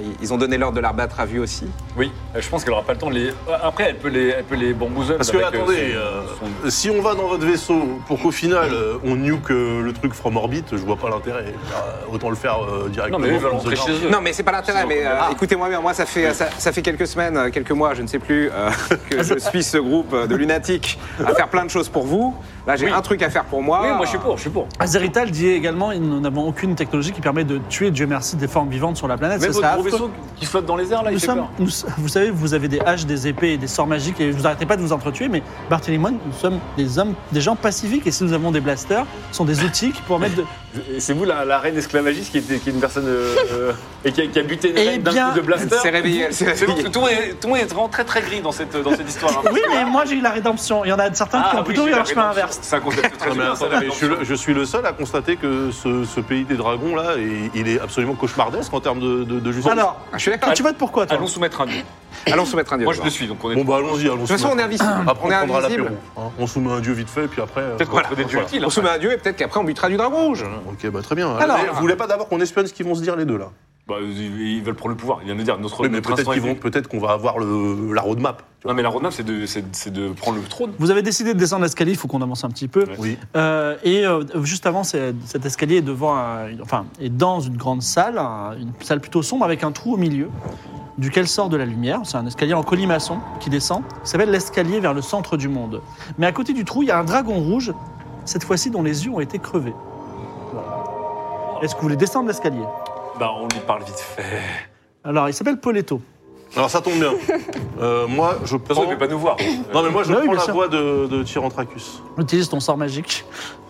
donner l'ordre de la rebattre à vue aussi. Oui, euh, je pense qu'elle aura pas le temps de les. Après, elle peut les, elle peut les bambouser. Parce que, avec, euh, attendez, son- euh, son- si on va dans votre vaisseau pour qu'au final, euh, on nuke euh, le truc from orbit, je vois pas l'intérêt. Euh, autant le faire euh, directement. Non, mais eux veulent from rentrer the chez ground. eux. Non, mais c'est pas l'intérêt. Mais euh, Ah. écoutez-moi bien, moi, ça fait, ça, ça fait quelques semaines, euh, quelques mois, je ne sais plus, euh, que je suis ce groupe de lunatiques à faire plein de choses pour vous. Là, j'ai Oui. un truc à faire pour moi. Oui, moi je suis pour, je suis pour. Azerital dit également nous n'avons aucune technologie qui permet de tuer, Dieu merci, des formes vivantes sur la planète. Même Ce serait votre gros affreux. vaisseau qui flotte dans les airs là, Nous il fait sommes, peur. nous- vous savez, vous avez des haches, des épées et des sorts magiques et vous arrêtez pas de vous entretuer, mais Barthélemy et moi, nous sommes des hommes, des gens pacifiques et si nous avons des blasters, ce sont des outils qui pourraient mettre de... Et c'est vous la, la reine esclavagiste qui, était, qui est une personne euh, euh, et qui a, qui a buté une Eh reine d'un bien, coup de blaster. Elle s'est réveillée, elle s'est C'est bon, réveillée. tout, le monde est, tout le monde est vraiment très très gris dans cette, dans cette histoire. hein. Oui, mais moi j'ai eu la rédemption. Il y en a certains qui Ah ont oui, plutôt eu j'ai un la chemin rédemption. inverse. C'est un concept très Non, mais humain, ça, attendez, la mais je, suis rédemption. le, je suis le seul à constater que ce, ce pays des dragons là, il, il est absolument cauchemardesque en termes de, de, de justice. Alors, Je suis d'accord. tu votes pourquoi toi Allons soumettre un dieu. Allons soumettre un dieu. Moi je d'abord. le suis, donc on est. Bon bah allons-y, allons. De toute façon, on est invisible. Après On on est prendra invisible. l'apéro. hein. On soumet un dieu vite fait, puis après. euh, Peut-être qu'on va trouver des dieux voilà. utiles. On soumet un dieu et peut-être qu'après on butera du dragon rouge. Ok, bah très bien. Alors- Mais vous voulez pas d'abord qu'on espionne ce qu'ils vont se dire les deux là? Bah, ils ils veulent prendre le pouvoir. Il vient de dire notre. Oui, mais notre peut-être instant qu'ils est vont, venu. peut-être qu'on va avoir le, la roadmap. tu vois. Non mais la roadmap c'est de, c'est c'est de prendre le trône. Vous avez décidé de descendre l'escalier, il faut qu'on avance un petit peu. Oui. Euh, et euh, juste avant, c'est- cet escalier est devant, un- enfin, est dans une grande salle, un- une salle plutôt sombre avec un trou au milieu, duquel sort de la lumière. C'est un escalier en colimaçon qui descend. Il s'appelle l'escalier vers le centre du monde. Mais à côté du trou, il y a un dragon rouge, cette fois-ci dont les yeux ont été crevés. Voilà. Est-ce que vous voulez descendre l'escalier? Bah on lui parle vite fait. De Alors, il s'appelle Poletto. Alors ça tombe bien. Euh, moi, je toute façon prends. il peut pas nous voir. Non mais moi je Oui, prends bien la sûr. voix de, de Tyrantrachus. Utilise ton sort magique.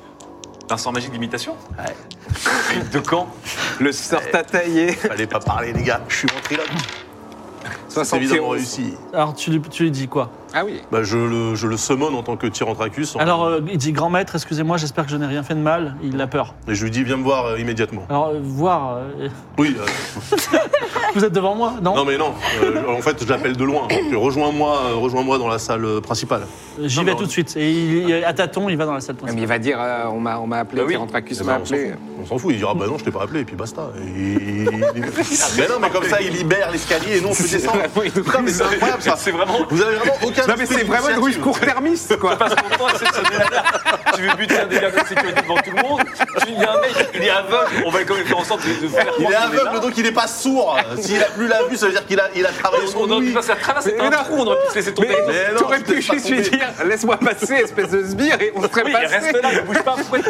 Un sort magique d'imitation. Ouais. De quand? Le sort à tailler. Fallait pas parler les gars. Je suis rentré là. C'est soixante et évidemment onze. réussi. Alors, tu lui, tu lui dis quoi? Ah oui. Bah, je le, je le summon en tant que Tyrantrachus. en- Alors, euh, il dit grand maître, excusez-moi, j'espère que je n'ai rien fait de mal. Il a peur. Et je lui dis viens me voir euh, immédiatement. Alors, euh, voir. euh, Oui. euh, vous êtes devant moi, non, non mais non. euh, en fait je l'appelle de loin. Donc, rejoins-moi, euh, rejoins-moi dans la salle euh, principale. J'y Non, vais non. tout de suite. Et il, il- à tâtons, il va dans la salle Mais principale. il va dire euh, on m'a on m'a appelé, Bah oui. Tyrantrachus Eh m'a ben, on s'en appelé. fout. On s'en fout. Il dira bah non je t'ai pas appelé et puis basta. Et il- mais non mais comme ça il libère l'escalier et non je peux descendre. Oui, Putain, mais c'est incroyable ça. C'est vraiment. Vous avez vraiment aucun. Non mais c'est esprit vraiment une ruse d'initiative. court-termiste quoi. Passe ton temps à essayer de se donner la merde. Tu veux buter un des gardes de sécurité devant tout le monde. Tu- Il y a un mec, il est aveugle. On va quand même faire en sorte de de faire. Il croire est qu'il aveugle là. donc il est pas sourd. S'il a plus la vue ça veut dire qu'il a, il a travaillé son On aurait pu ouïe. passer à travers, c'était Mais un non. trou, on aurait pu se laisser tomber. Mais Mais non, t'aurais je pu te laisse pas juste lui tomber. dire laisse-moi passer espèce de sbire et on serait Oui, passé. reste là, ne bouge pas. Pourquoi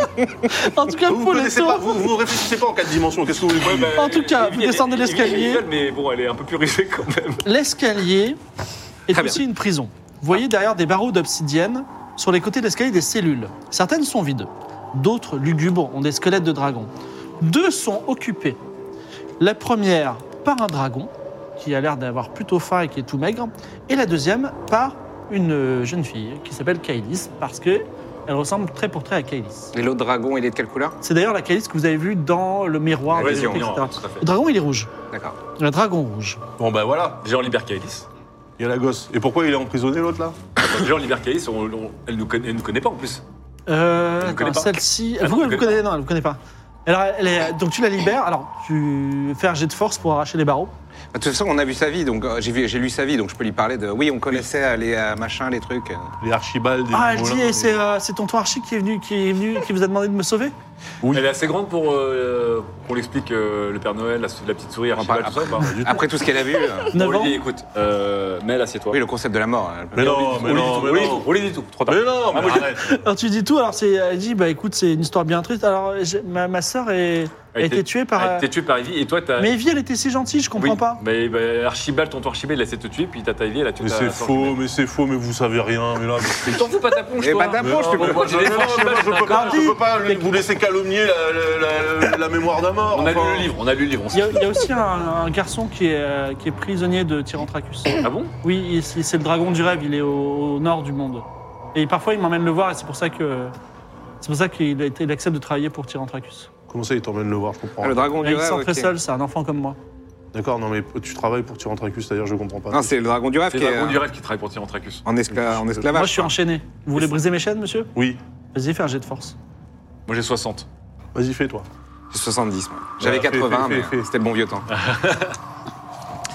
En tout cas, Vous connaissez Poletto, pas, vous, vous réfléchissez pas en quatre dimensions. Qu'est-ce que vous voulez dire En tout cas, vous Evie, descendez Evie, l'escalier. Evie, Evie, Mais bon, elle est un peu plus risée quand même. l'escalier est Très aussi une prison. Vous voyez derrière des barreaux d'obsidienne, sur les côtés de l'escalier, des cellules. Certaines sont vides, d'autres lugubres, ont des squelettes de dragons. Deux sont occupées. La première par un dragon, qui a l'air d'avoir plutôt faim et qui est tout maigre, et la deuxième par une jeune fille qui s'appelle Kailis, parce que elle ressemble trait pour trait à Kailis. Et l'autre dragon, il est de quelle couleur? C'est d'ailleurs la Kailis que vous avez vue dans le miroir, Ouais, des vision, et cetera. miroir, tout à fait. Le dragon, il est rouge. D'accord. Le dragon rouge. Bon bah voilà, Déjà, on libère Kailis. il y a la gosse. Et pourquoi il est emprisonné l'autre là? Déjà, on libère Kailis, on- on- elle nous connaît, elle nous connaît pas en plus. Euh, Elle ne connaît attends, pas. celle-ci. Ah, vous, non, elle elle vous connaissez Non, elle vous connaît pas. Alors, elle est- donc tu la libères. Alors, tu fais un jet de force pour arracher les barreaux. De toute façon, on a vu sa vie, donc euh, j'ai vu- j'ai lu sa vie, donc je peux lui parler de. Oui, on connaissait euh, les euh, machins, les trucs. euh. Les Archibald. Ah, elle Molin, dit, les- et c'est euh, c'est tonton Archie qui est venu, qui est venu, qui vous a demandé de me sauver. Oui. Elle est assez grande pour euh, qu'on l'explique euh, le Père Noël, la, la petite souris, Archibald, Après- tout ça. ou pas Du tout. Après tout ce qu'elle a vu. euh, neuf On lui ans. dit, écoute, euh, Mel, assieds-toi. Oui, le concept de la mort. elle peut- Mais non, On mais lui dit non, tout, mais on lui dit non. tout, on lui dit tout. Trop tard. Mais non, mais Ah, moi, je- arrête. Alors tu dis tout. Alors c'est, elle dit, bah écoute, c'est une histoire bien triste. Alors j'ai- ma, ma sœur est, a été tuée par. Elle a euh, été tuée par Evie et toi, t'as. Mais Evie, elle était si gentille, je comprends Oui, pas. Mais bah, Archibald, tonton Archibald, il a essayé de te tuer, puis tata Evie, elle a tué Mais ta c'est sœur faux, jumelle. mais c'est faux, mais vous savez rien. Mais là, mais- T'en fous pas ta ponche, Eh toi. bah, ta Mais ponche, non, tu mais peux. moi, j'ai mais des non, Archibald, mais moi, je c'est peux pas, un je peux pas le- vous laisser calomnier la, la- la- la mémoire d'un mort. On a lu enfin. le livre, on a lu le livre. on Il y, a, sait. il y a aussi un, un garçon qui est, euh, qui est prisonnier de Tyrantrachus. Ah bon? Oui, il- c'est c'est le dragon du rêve. Il est au, au nord du monde. Et parfois, il m'emmène le voir, et c'est pour ça que c'est pour ça qu'il a été- il accepte de travailler pour Tyrantrachus. Comment ça, il t'emmène le voir, je comprends. Ah, le dragon Et du il se rêve. sent très ok. seul, c'est un enfant comme moi. D'accord, non mais tu travailles pour Tyrantrachus, d'ailleurs, je comprends pas. Non, c'est le dragon du rêve C'est qui le est dragon du euh, rêve qui travaille pour Tyrantrachus. en, escla- en esclavage. Moi, je suis quoi. enchaîné. Vous voulez briser mes chaînes, monsieur? Oui, Vas-y, fais un jet de force. Moi j'ai soixante. vas-y, fais-toi. J'ai soixante-dix, moi. J'avais Voilà, fais, quatre-vingts, fais, mais fais, fais. c'était le bon vieux temps.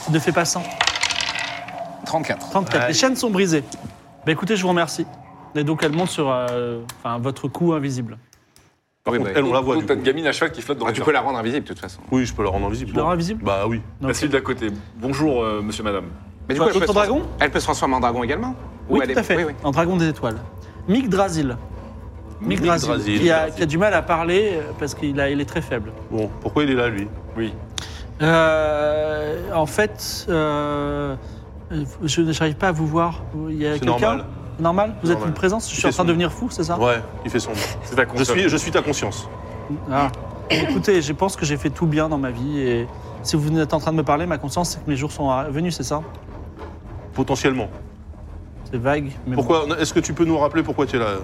Ne fais pas cent. trente-quatre. trente-quatre. Aïe. Les chaînes sont brisées. Bah écoutez, je vous remercie. Et donc elle monte sur euh, enfin, votre cou invisible. Par Oui, contre, bah, elle, on la voit Donc du t'as coup. une gamine à cheval qui flotte dans Ah, les tu airs. peux la rendre invisible, de toute façon. Oui, je peux la rendre invisible. Tu la rends invisible? Bah oui. Non, La suite d'à côté. Bonjour, euh, monsieur, madame. Mais Toi, elle peut, l'autre se trans- dragon elle peut se transformer en dragon également. Ou Oui, elle tout à est- fait. Oui, oui. En dragon des étoiles. Migdrasil. Migdrasil, Migdrasil. qui a, qui a du mal à parler euh, parce qu'il a- il est très faible. Bon, pourquoi il est là, lui? Oui. Euh, en fait, euh, je n'arrive pas à vous voir. Il y a C'est quelqu'un normal. Normal Vous êtes Normal. une présence Je Il suis fait en train de son- devenir fou, c'est ça Ouais, il fait son. C'est ta Je console. suis, je suis ta conscience. Ah. Écoutez, je pense que j'ai fait tout bien dans ma vie et si vous êtes en train de me parler, ma conscience, c'est que mes jours sont venus, c'est ça Potentiellement. C'est vague. Mais Pourquoi? Est-ce que tu peux nous rappeler pourquoi tu es là? bon.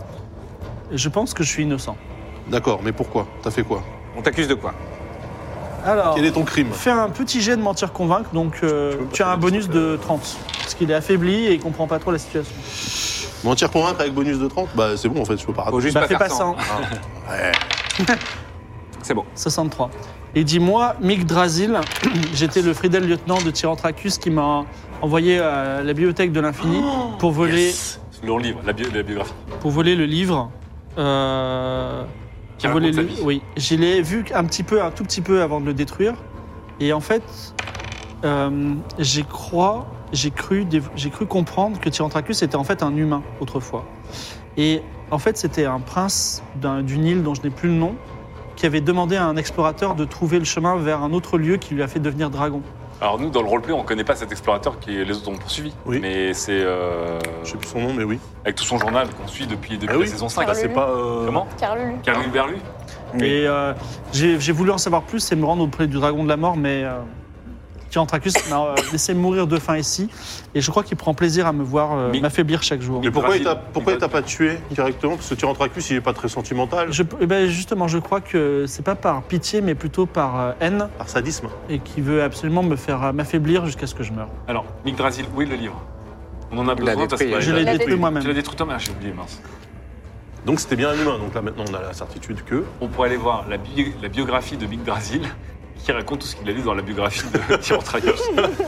Je pense que je suis innocent. D'accord, mais pourquoi? T'as fait quoi? On t'accuse de quoi? Alors, Quel est ton crime? fais un petit jet de mentir-convaincre, donc euh, Tu peux me tu as un passer bonus le de trente. Parce qu'il est affaibli et il comprend pas trop la situation. Mentir convaincre avec bonus de trente? Bah c'est bon en fait, je peux pas Faut rater. juste Bah, pas fais faire pas ça. ça. Ouais. C'est bon. soixante-trois. Et dis-moi, Migdrasil, j'étais le fidèle lieutenant de Tyrantracus qui m'a envoyé à la bibliothèque de l'infini pour voler, Yes. Leur livre, la, bio- la biographie. pour voler le livre. Euh, Qui pour voler raconte le- sa vie. Oui, je l'ai vu un petit peu, un tout petit peu avant de le détruire. Et en fait, euh, j'ai crois, j'ai cru, dév- j'ai cru comprendre que Tyrantracus était en fait un humain autrefois. Et en fait, c'était un prince d'un- d'une île dont je n'ai plus le nom, qui avait demandé à un explorateur de trouver le chemin vers un autre lieu qui lui a fait devenir dragon. Alors nous, dans le roleplay, on connaît pas cet explorateur qui les autres ont poursuivi. Oui. Mais c'est euh, Je sais plus son nom, mais oui. avec tout son journal qu'on suit depuis, depuis Ah oui. la saison cinq. Bah, c'est pas. euh, Comment Carlulu. Carl Berlu. Et euh, j'ai j'ai voulu en savoir plus et me rendre auprès du dragon de la mort, mais euh, Tyrantracus m'a euh, laissé mourir de faim ici. Et je crois qu'il prend plaisir à me voir euh, Mais- m'affaiblir chaque jour. Mais pourquoi il t'a Brasil. pourquoi il t'a pas tué directement? Parce que Tyrantracus, il est pas très sentimental. Je, eh ben justement, je crois que c'est pas par pitié, mais plutôt par euh, haine, Par sadisme. et qui veut absolument me faire euh, m'affaiblir jusqu'à ce que je meure. Alors, Migdrasil, où est le livre? On en a Il l'a besoin parce détruit, que... Je Il l'ai l'a détruit détruit. moi-même. Tu l'as détruit toi-même, j'ai oublié, mince. Donc c'était bien un humain. Donc là maintenant, on a la certitude que. On pourrait aller voir la, bi- la biographie de Migdrasil qui raconte tout ce qu'il a lu dans la biographie de Tyrantracus.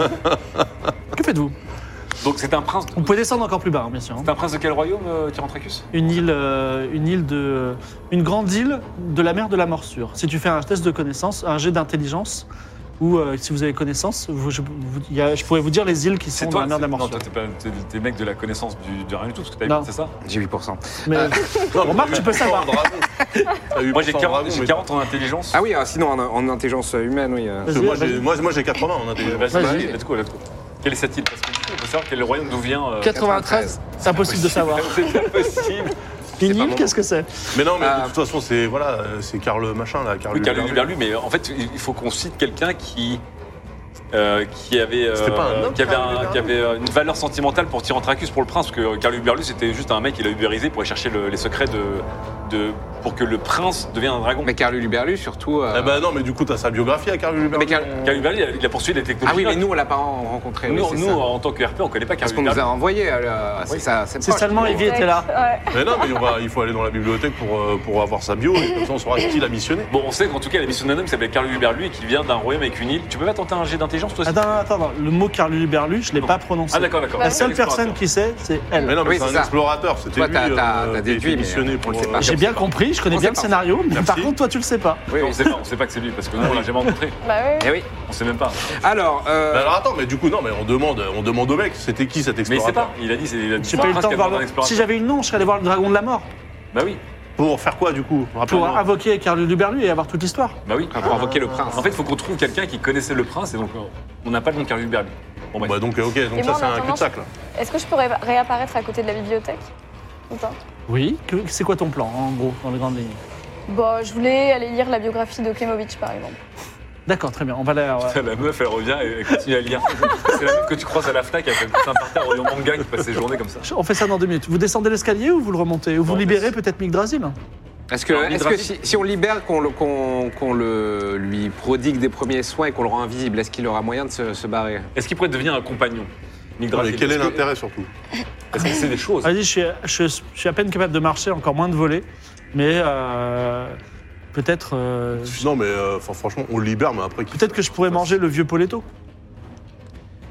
Que faites-vous? Donc c'est un prince. De... Vous pouvez descendre encore plus bas, hein, bien sûr. hein. C'est un prince de quel royaume, euh, Tyrantracus? Une île, euh, une île de, une grande île de la mer de la morsure. Si tu fais un test de connaissance, un jet d'intelligence, ou euh, si vous avez connaissance, vous- je, vous- il y a- je pourrais vous dire les îles qui sont C'est dans toi, la mer de la c'est- non, morsure. toi, t'es pas, t'es, t'es mec de la connaissance du, de rien du tout, parce que t'as Non. vu, c'est ça? J'ai huit pour cent. Mais remarque, tu peux savoir. Moi, j'ai quarante, j'ai quarante en intelligence. Ah oui, ah, sinon en, en intelligence humaine, oui. euh. Vas-y, Moi vas-y. j'ai moi, moi, j'ai quatre-vingts en intelligence. Vas-y, Vas-y. vas-y, let's go, let's go. Quelle est cette île? Parce que du coup, on peut savoir quel est le royaume d'où vient. euh, quatre-vingt-treize, c'est impossible de savoir. C'est impossible. Une pas île, mon qu'est-ce que c'est? Mais non, mais Euh, de toute façon, c'est voilà, euh, c'est Karl machin là, Karl Oui, Carl Luberlu. Luberlu, mais en fait, il faut qu'on cite quelqu'un qui. euh, qui avait, euh, C'était pas un homme, qui, avait Carl un- Luberlu qui avait euh, une valeur sentimentale pour Tyrantracus, pour le prince, parce que Carl Luberlu c'était juste un mec qui l'a ubérisé pour aller chercher le- les secrets de, de, pour que le prince devienne un dragon. Mais Carl Luberlu, surtout. euh, Eh ben non, mais du coup, t'as sa biographie à Karl Luberlu. Mais Carl- Carl Luberlu, il a, il a poursuivi les technologies. Ah oui, mais nous, on l'a pas ren- rencontré. nous, oui, c'est nous, ça. en tant que R P, on connaît pas Carl Parce qu'on nous a Luberlu. envoyé. euh, c'est Oui. ça. C'est proche. seulement Evie était là. Ouais. Mais non, mais on va, il faut aller dans la bibliothèque pour, euh, pour avoir sa bio et comme ça on saura qui l'a missionné. Bon, on sait qu'en tout cas, il a missionné un homme qui s'appelle Carl Luberlu et qui vient d'un royaume avec une île. Tu peux pas tenter un jet d'intelligence, toi aussi? Attends, attends, attends, le mot Carluberlu, je ne l'ai Non. pas prononcé. Ah, d'accord, d'accord. La C'est seule un explorateur. personne qui sait, c'est elle. Mais non, mais Oui, c'est c'est un ça. explorateur, c'était Toi, lui t'as- euh, t'as- t'as qui a été déduit, mais missionné on pour. le sait pas. J'ai bien compris, je connais On bien sait le pas. scénario, mais Merci. par contre, toi, tu le sais pas. Oui, Non, oui. on sait pas, on sait pas que c'est lui parce que nous, on l'a jamais rencontré. Bah oui. Eh oui. On sait même pas. Alors, euh, Mais alors attends, mais du coup, non, mais on demande, on demande au mec, c'était qui cet Mais il sait explorateur pas. Il a dit, c'est il a dit, J'ai c'est pas un eu le prince temps qui de a voir besoin d'un le... explorateur. Si j'avais eu le nom, je serais allé voir le dragon de la mort. Bah oui, Pour faire quoi du coup Pour Rappelle-moi. invoquer Carluberlu et avoir toute l'histoire. bah oui. pour invoquer le prince. En fait, il faut qu'on trouve quelqu'un qui connaissait le prince et donc euh, on n'a pas le nom de Carl Luberlu. Bon, bref. Bah donc, euh, ok, donc Et ça moi, c'est en un attendant, cul-de-sac là. Est-ce que je pourrais réapparaître à côté de la bibliothèque ou pas? Oui. Que- C'est quoi ton plan, en gros, dans les grandes lignes? Bah, je voulais aller lire la biographie de Klemovitch, par exemple. D'accord, très bien. On va la... La meuf, elle revient et elle continue à lire. C'est la meuf que tu croises à la Fnac avec un parterre au manga qui passe ses journées comme ça. On fait ça dans deux minutes. Vous descendez l'escalier ou vous le remontez? Ou vous Non, libérez mais- peut-être Migdrasil? Est-ce que, Alors, est-ce que l'hydravier- si, si on libère, qu'on le, qu'on, qu'on le, lui prodigue des premiers soins et qu'on le rend invisible, est-ce qu'il aura moyen de se, se barrer? Est-ce qu'il pourrait devenir un compagnon Mais Yggdrasil, quel est est-ce que- l'intérêt surtout Est-ce que c'est des choses Vas-y, je suis, je, je suis à peine capable de marcher, encore moins de voler. Mais euh, peut-être... euh, Non mais euh, enfin, franchement, on le libère, mais après qui peut-être que je pourrais manger le vieux Poletto.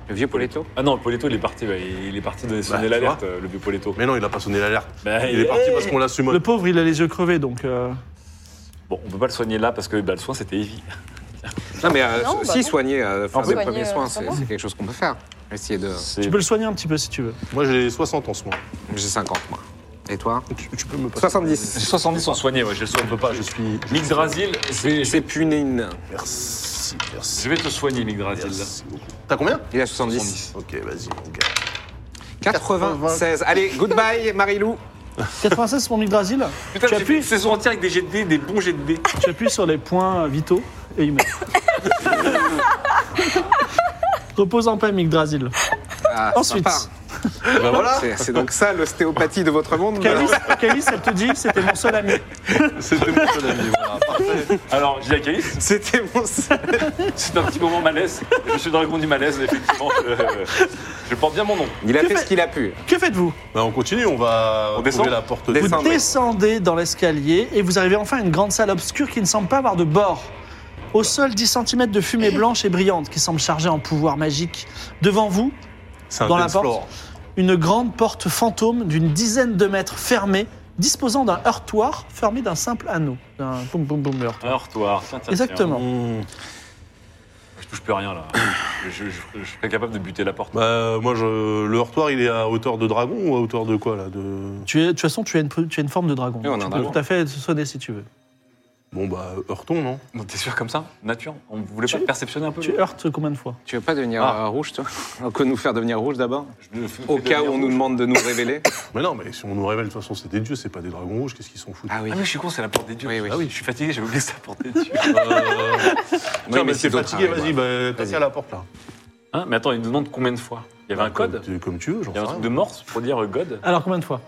Le vieux Poletto. Ah non, Poletto, il est parti, ouais, il est parti de sonner tu l'alerte, euh, le vieux Poletto. Mais non, il a pas sonné l'alerte. Bah, Il est parti parce qu'on l'a Le summoné. pauvre, il a les yeux crevés, donc... euh, Bon, on peut pas le soigner là parce que bah, le soin c'était Evie. Non, mais euh, Non, si bah non. soigner, euh, faire peut des soigner, premiers euh, soins, ça c'est va. c'est quelque chose qu'on peut faire. Essayer de. C'est- Tu peux le soigner un petit peu si tu veux. Moi, j'ai soixante en ce moment. J'ai cinquante, moi. Et toi Tu, tu peux me passer. soixante-dix. soixante-dix sont soignés, ouais, je le Je soigne. peux pas, je suis. Migdrasil, je vais, C'est Punine. Merci, merci. je vais te soigner, Migdrasil. Merci beaucoup. T'as combien Il a soixante-dix. Ok, vas-y, mon gars. quatre-vingt-seize. Allez, goodbye, Marilou. quatre-vingt-seize pour Migdrasil. Putain, Tu j'ai appuies, fait saison entière avec des jets de dés, des bons jets de dés. tu appuies sur les points vitaux et il meurt. Repose en paix, Migdrasil. Ah, Ensuite, sympa. Bah voilà, C'est c'est donc ça l'ostéopathie de votre monde. Calice, Calice, elle te dit, c'était mon seul ami. c'était mon seul ami. Voilà, parfait. Alors, j'ai la Calice, C'était mon seul. c'est un petit moment malaise. Je suis dans le dragon du malaise, effectivement. Je, je porte bien mon nom. Il a Que fait fait- ce qu'il a pu. Que faites-vous? Bah, on continue, on va On trouver descend la porte. Descend. Vous Descendez. descendez dans l'escalier et vous arrivez enfin à une grande salle obscure qui ne semble pas avoir de bord. Au sol, dix centimètres de fumée blanche et brillante qui semble chargée en pouvoir magique. Devant vous, C'est un dans la dance porte. floor. une grande porte fantôme d'une dizaine de mètres fermée, disposant d'un heurtoir fermé d'un simple anneau. D'un boum boum boum heurtoir. Heurtoir, tiens, tiens. Exactement. Mmh. tiens. Je touche plus rien là. Je, je, je- je serais capable de buter la porte. Bah, moi, je... le heurtoir, il est à hauteur de dragon ou à hauteur de quoi, là de... Tu es, de toute façon, tu as une, tu as une forme de dragon. Oui, on a tu un peux dragon. tout à fait sonner si tu veux. Bon, bah, heurton, non Non, t'es sûr comme ça Nature On voulait pas Tu- perceptionner un peu Tu heurtes combien de fois? Tu veux pas devenir Ah. euh, rouge, toi On peut nous faire devenir rouge d'abord Je me fais- Au fais cas où devenir on nous rouge. demande de nous révéler. Mais non, mais si on nous révèle, de toute façon, c'est des dieux, c'est pas des dragons rouges, qu'est-ce qu'ils s'en foutent Ah oui. Ah oui, je suis con, c'est la porte des dieux. Oui, oui. Ah oui, je suis fatigué, j'avais oublié que c'était la porte des dieux. Euh, Oui, Tiens, mais si t'es d'autres fatigué, arrivent, vas-y, ouais. bah, t'as Vas-y. qu'à la porte, là. Hein mais attends, il nous demande combien de fois Il y avait un code Comme tu, comme tu veux, j'en Il y sais avait un rien. truc de morse pour dire euh, God Alors combien de fois?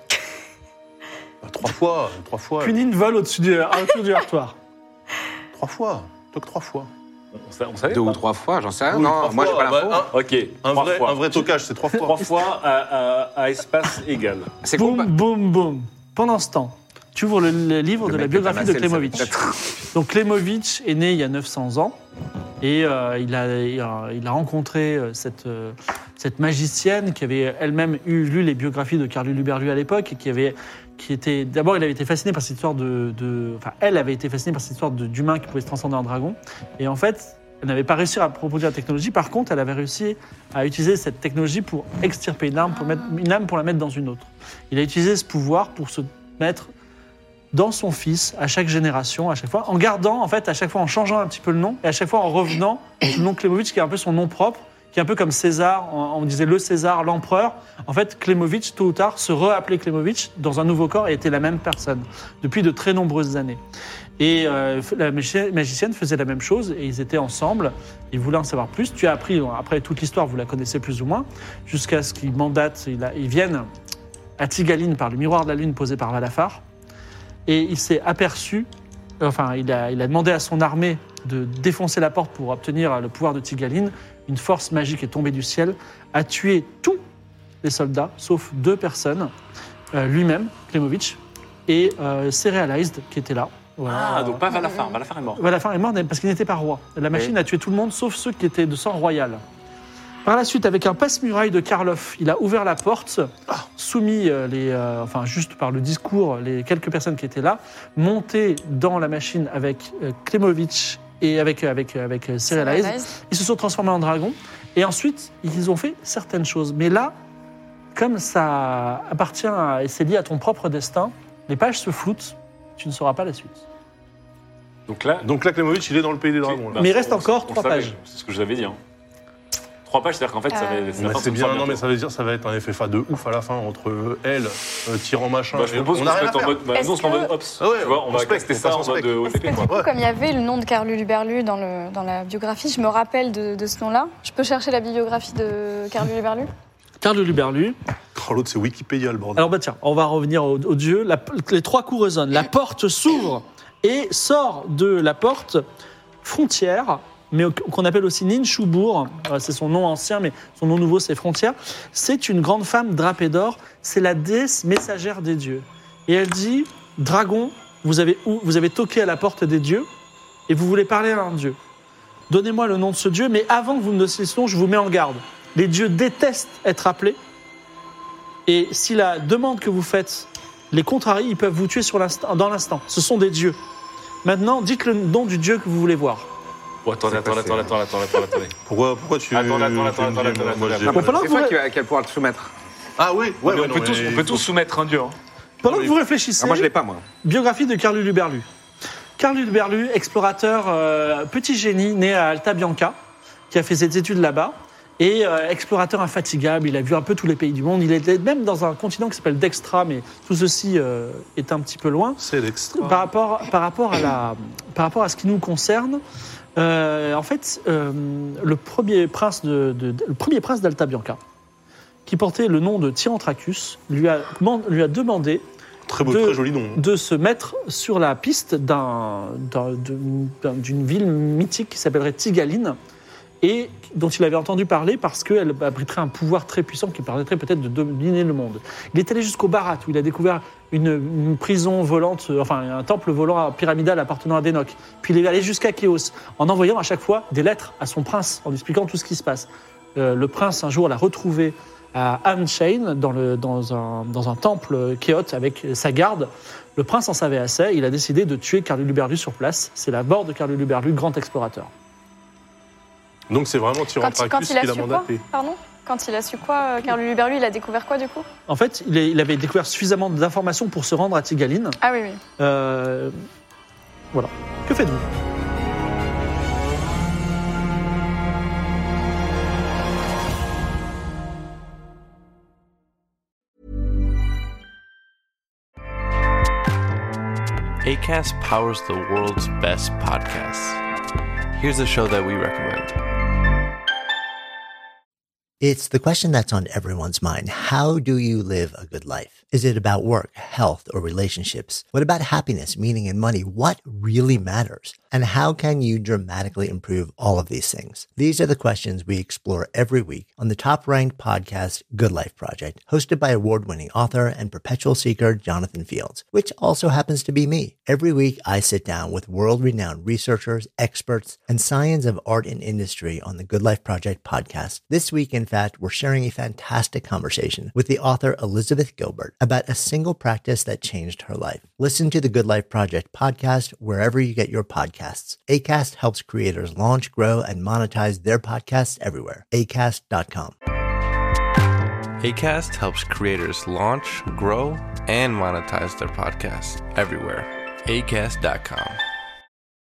Bah, trois fois, trois fois. Punine vole au-dessus du, autour du heurtoir. Trois fois, toc trois fois. On, sa- on savait Deux pas ou trois fois, j'en sais rien. Oui, non, trois moi j'ai fois, pas l'info. bah, Ok, Un, un trois vrai, fois. un vrai tocage, c'est trois fois. Trois fois à, à- à espace égal. C'est quoi Boum, boum, boum. Pendant ce temps, tu ouvres le, le livre Le de la mec biographie peut de ramasser le Klemovitch. savon. Donc Klemovitch est né il y a neuf cents ans et euh, il, a, il a- il a rencontré euh, cette, euh, cette magicienne qui avait elle-même eu, lu les biographies de Karl Luberlu à l'époque et qui avait qui était d'abord il avait été fasciné par cette histoire de, de enfin elle avait été fascinée par cette histoire de- d'humain qui pouvait se transformer en dragon et en fait elle n'avait pas réussi à reproduire la technologie. Par contre, elle avait réussi à utiliser cette technologie pour extirper une âme, pour, mettre, une âme pour la mettre dans une autre. Il a utilisé ce pouvoir pour se mettre dans son fils à chaque génération, à chaque fois, en gardant, en fait, à chaque fois en changeant un petit peu le nom, et à chaque fois en revenant le nom Klemovitch, qui est un peu son nom propre, qui est un peu comme César, on on disait le César, l'empereur. En fait, Klemovitch, tôt ou tard, se reappelait Klemovitch dans un nouveau corps et était la même personne depuis de très nombreuses années. Et euh, la magi- magicienne faisait la même chose, et ils étaient ensemble, ils voulaient en savoir plus. Tu as appris, après toute l'histoire, vous la connaissez plus ou moins, jusqu'à ce qu'ils mandatent, ils, a- ils viennent à Tigaline par le miroir de la lune posé par Valafar. Et il s'est aperçu, enfin, il a, il a demandé à son armée de défoncer la porte pour obtenir le pouvoir de Tigaline. Une force magique est tombée du ciel, a tué tous les soldats, sauf deux personnes, euh, lui-même, Klemovitch, et euh, Serialized, qui était là. Voilà. Ah, donc pas Valafar. Valafar est mort. Valafar est mort parce qu'il n'était pas roi. La machine a tué tout le monde, sauf ceux qui étaient de sang royal. Par la suite, avec un passe-muraille de Karloff, il a ouvert la porte, soumis, euh, les, euh, enfin juste par le discours, les quelques personnes qui étaient là, monté dans la machine avec euh, Klemovitch et avec, avec, avec euh, Serialized. Serialized. Ils se sont transformés en dragons et ensuite, ils ont fait certaines choses. Mais là, comme ça appartient à, et c'est lié à ton propre destin, les pages se floutent, tu ne sauras pas la suite. Donc là, Donc là, Klemovitch, il est dans le pays des dragons. Là. Mais il reste on- encore on trois savait, pages. C'est ce que je vous avais dit. Hein. Trois pages, c'est-à-dire qu'en fait, ça va. Euh, c'est la Mais fin c'est de bien, l'histoire non, mais bientôt. ça veut dire ça va être un F F A de ouf à la fin entre elle, euh, tyran machin. Bah, je et- propose on qu'on a se rien à mette en faire. mode. Bah, Est-ce non, c'est en que- mode Ops. Ah ouais, tu vois, on on va spec, tester on ça passe en en mode spec. O Est-ce T que P, du quoi. coup, comme il y avait le nom de Karl Luberlu dans, le, dans la biographie, je me rappelle de, de ce nom-là. Je peux chercher la bibliographie de Karl Luberlu? Karl Luberlu. Oh, l'autre, c'est Wikipédia, le bordel. Alors bah tiens, on va revenir au, au dieu. La- les trois coups résonnent. La porte s'ouvre et sort de la porte Frontière, mais au- qu'on appelle aussi Ninchubur. Euh, C'est son nom ancien, mais son nom nouveau, c'est Frontière. C'est une grande femme drapée d'or. C'est la déesse messagère des dieux. Et elle dit, dragon, vous avez, ou- vous avez toqué à la porte des dieux et vous voulez parler à un dieu. Donnez-moi le nom de ce dieu, mais avant que vous me donniez ce nom, je vous mets en garde. Les dieux détestent être appelés. Et si la demande que vous faites les contrarie, ils peuvent vous tuer sur l'instant, dans l'instant. Ce sont des dieux. Maintenant, dites le nom du dieu que vous voulez voir. Oh, attendez, attendez, attendez, attendez, attendez, attendez, attendez. Pourquoi, pourquoi tu... Attends, attends, tu attends, me dis, attends, moi, attends, moi, attends, j'ai attends. pas- Bon, pendant C'est que vous, toi ré- qui va, qui va pouvoir le soumettre. Ah oui, ouais, Ouais, mais ouais, on non, peut tous, mais on peut tous faut- soumettre un dieu. Hein. pendant Non, que mais- vous réfléchissez, Ah, moi, je l'ai pas, moi. biographie de Carl Luluberlu. Carl Luluberlu, explorateur, euh, petit génie, né à Alta Bianca, qui a fait ses études là-bas, et euh, explorateur infatigable. Il a vu un peu tous les pays du monde. Il est même dans un continent qui s'appelle Dextra, mais tout ceci euh, est un petit peu loin. C'est l'extra. Par rapport, par, rapport à la, par rapport à ce qui nous concerne, euh, en fait, euh, le premier prince de, de- de- le premier prince d'Alta Bianca, qui portait le nom de Tyrantracus, lui a, lui a demandé Très beau, de- très joli nom. de se mettre sur la piste d'un, d'un- d'un- d'une ville mythique qui s'appellerait Tigaline, et dont il avait entendu parler parce qu'elle abriterait un pouvoir très puissant qui permettrait peut-être de dominer le monde. Il est allé jusqu'au Bharat, où il a découvert une, une prison volante, euh, enfin un temple volant pyramidal appartenant à Dénoc. Puis il est allé jusqu'à Kéos, en envoyant à chaque fois des lettres à son prince, en lui expliquant tout ce qui se passe. Euh, le prince, un jour, l'a retrouvé à Anshain, dans, le, dans, un, dans un temple kéote avec sa garde. Le prince en savait assez, il a décidé de tuer Carl Luluberlu sur place. C'est la mort de Carl Luluberlu, grand explorateur. Donc c'est vraiment Quand, Tyrantracus quand qui il a l'a su quoi mandaté. Pardon Quand il a su quoi, euh, Carl Luluberlu, il a découvert quoi du coup? En fait, il, est- il avait découvert suffisamment d'informations pour se rendre à Tigaline. Ah oui, oui. Euh, voilà. Que faites-vous? Acast powers the world's best podcasts. Here's a show that we recommend. It's the question that's on everyone's mind. How do you live a good life? Is it about work, health, or relationships? What about happiness, meaning, and money? What really matters? And how can you dramatically improve all of these things? These are the questions we explore every week on the top-ranked podcast, Good Life Project, hosted by award-winning author and perpetual seeker Jonathan Fields, which also happens to be me. Every week, I sit down with world-renowned researchers, experts, and science of art and industry on the Good Life Project podcast. This week, in fact, we're sharing a fantastic conversation with the author Elizabeth Gilbert about a single practice that changed her life. Listen to the Good Life Project podcast wherever you get your podcasts. Acast helps creators launch, grow, and monetize their podcasts everywhere. acast dot com. Acast helps creators launch, grow, and monetize their podcasts everywhere. acast dot com.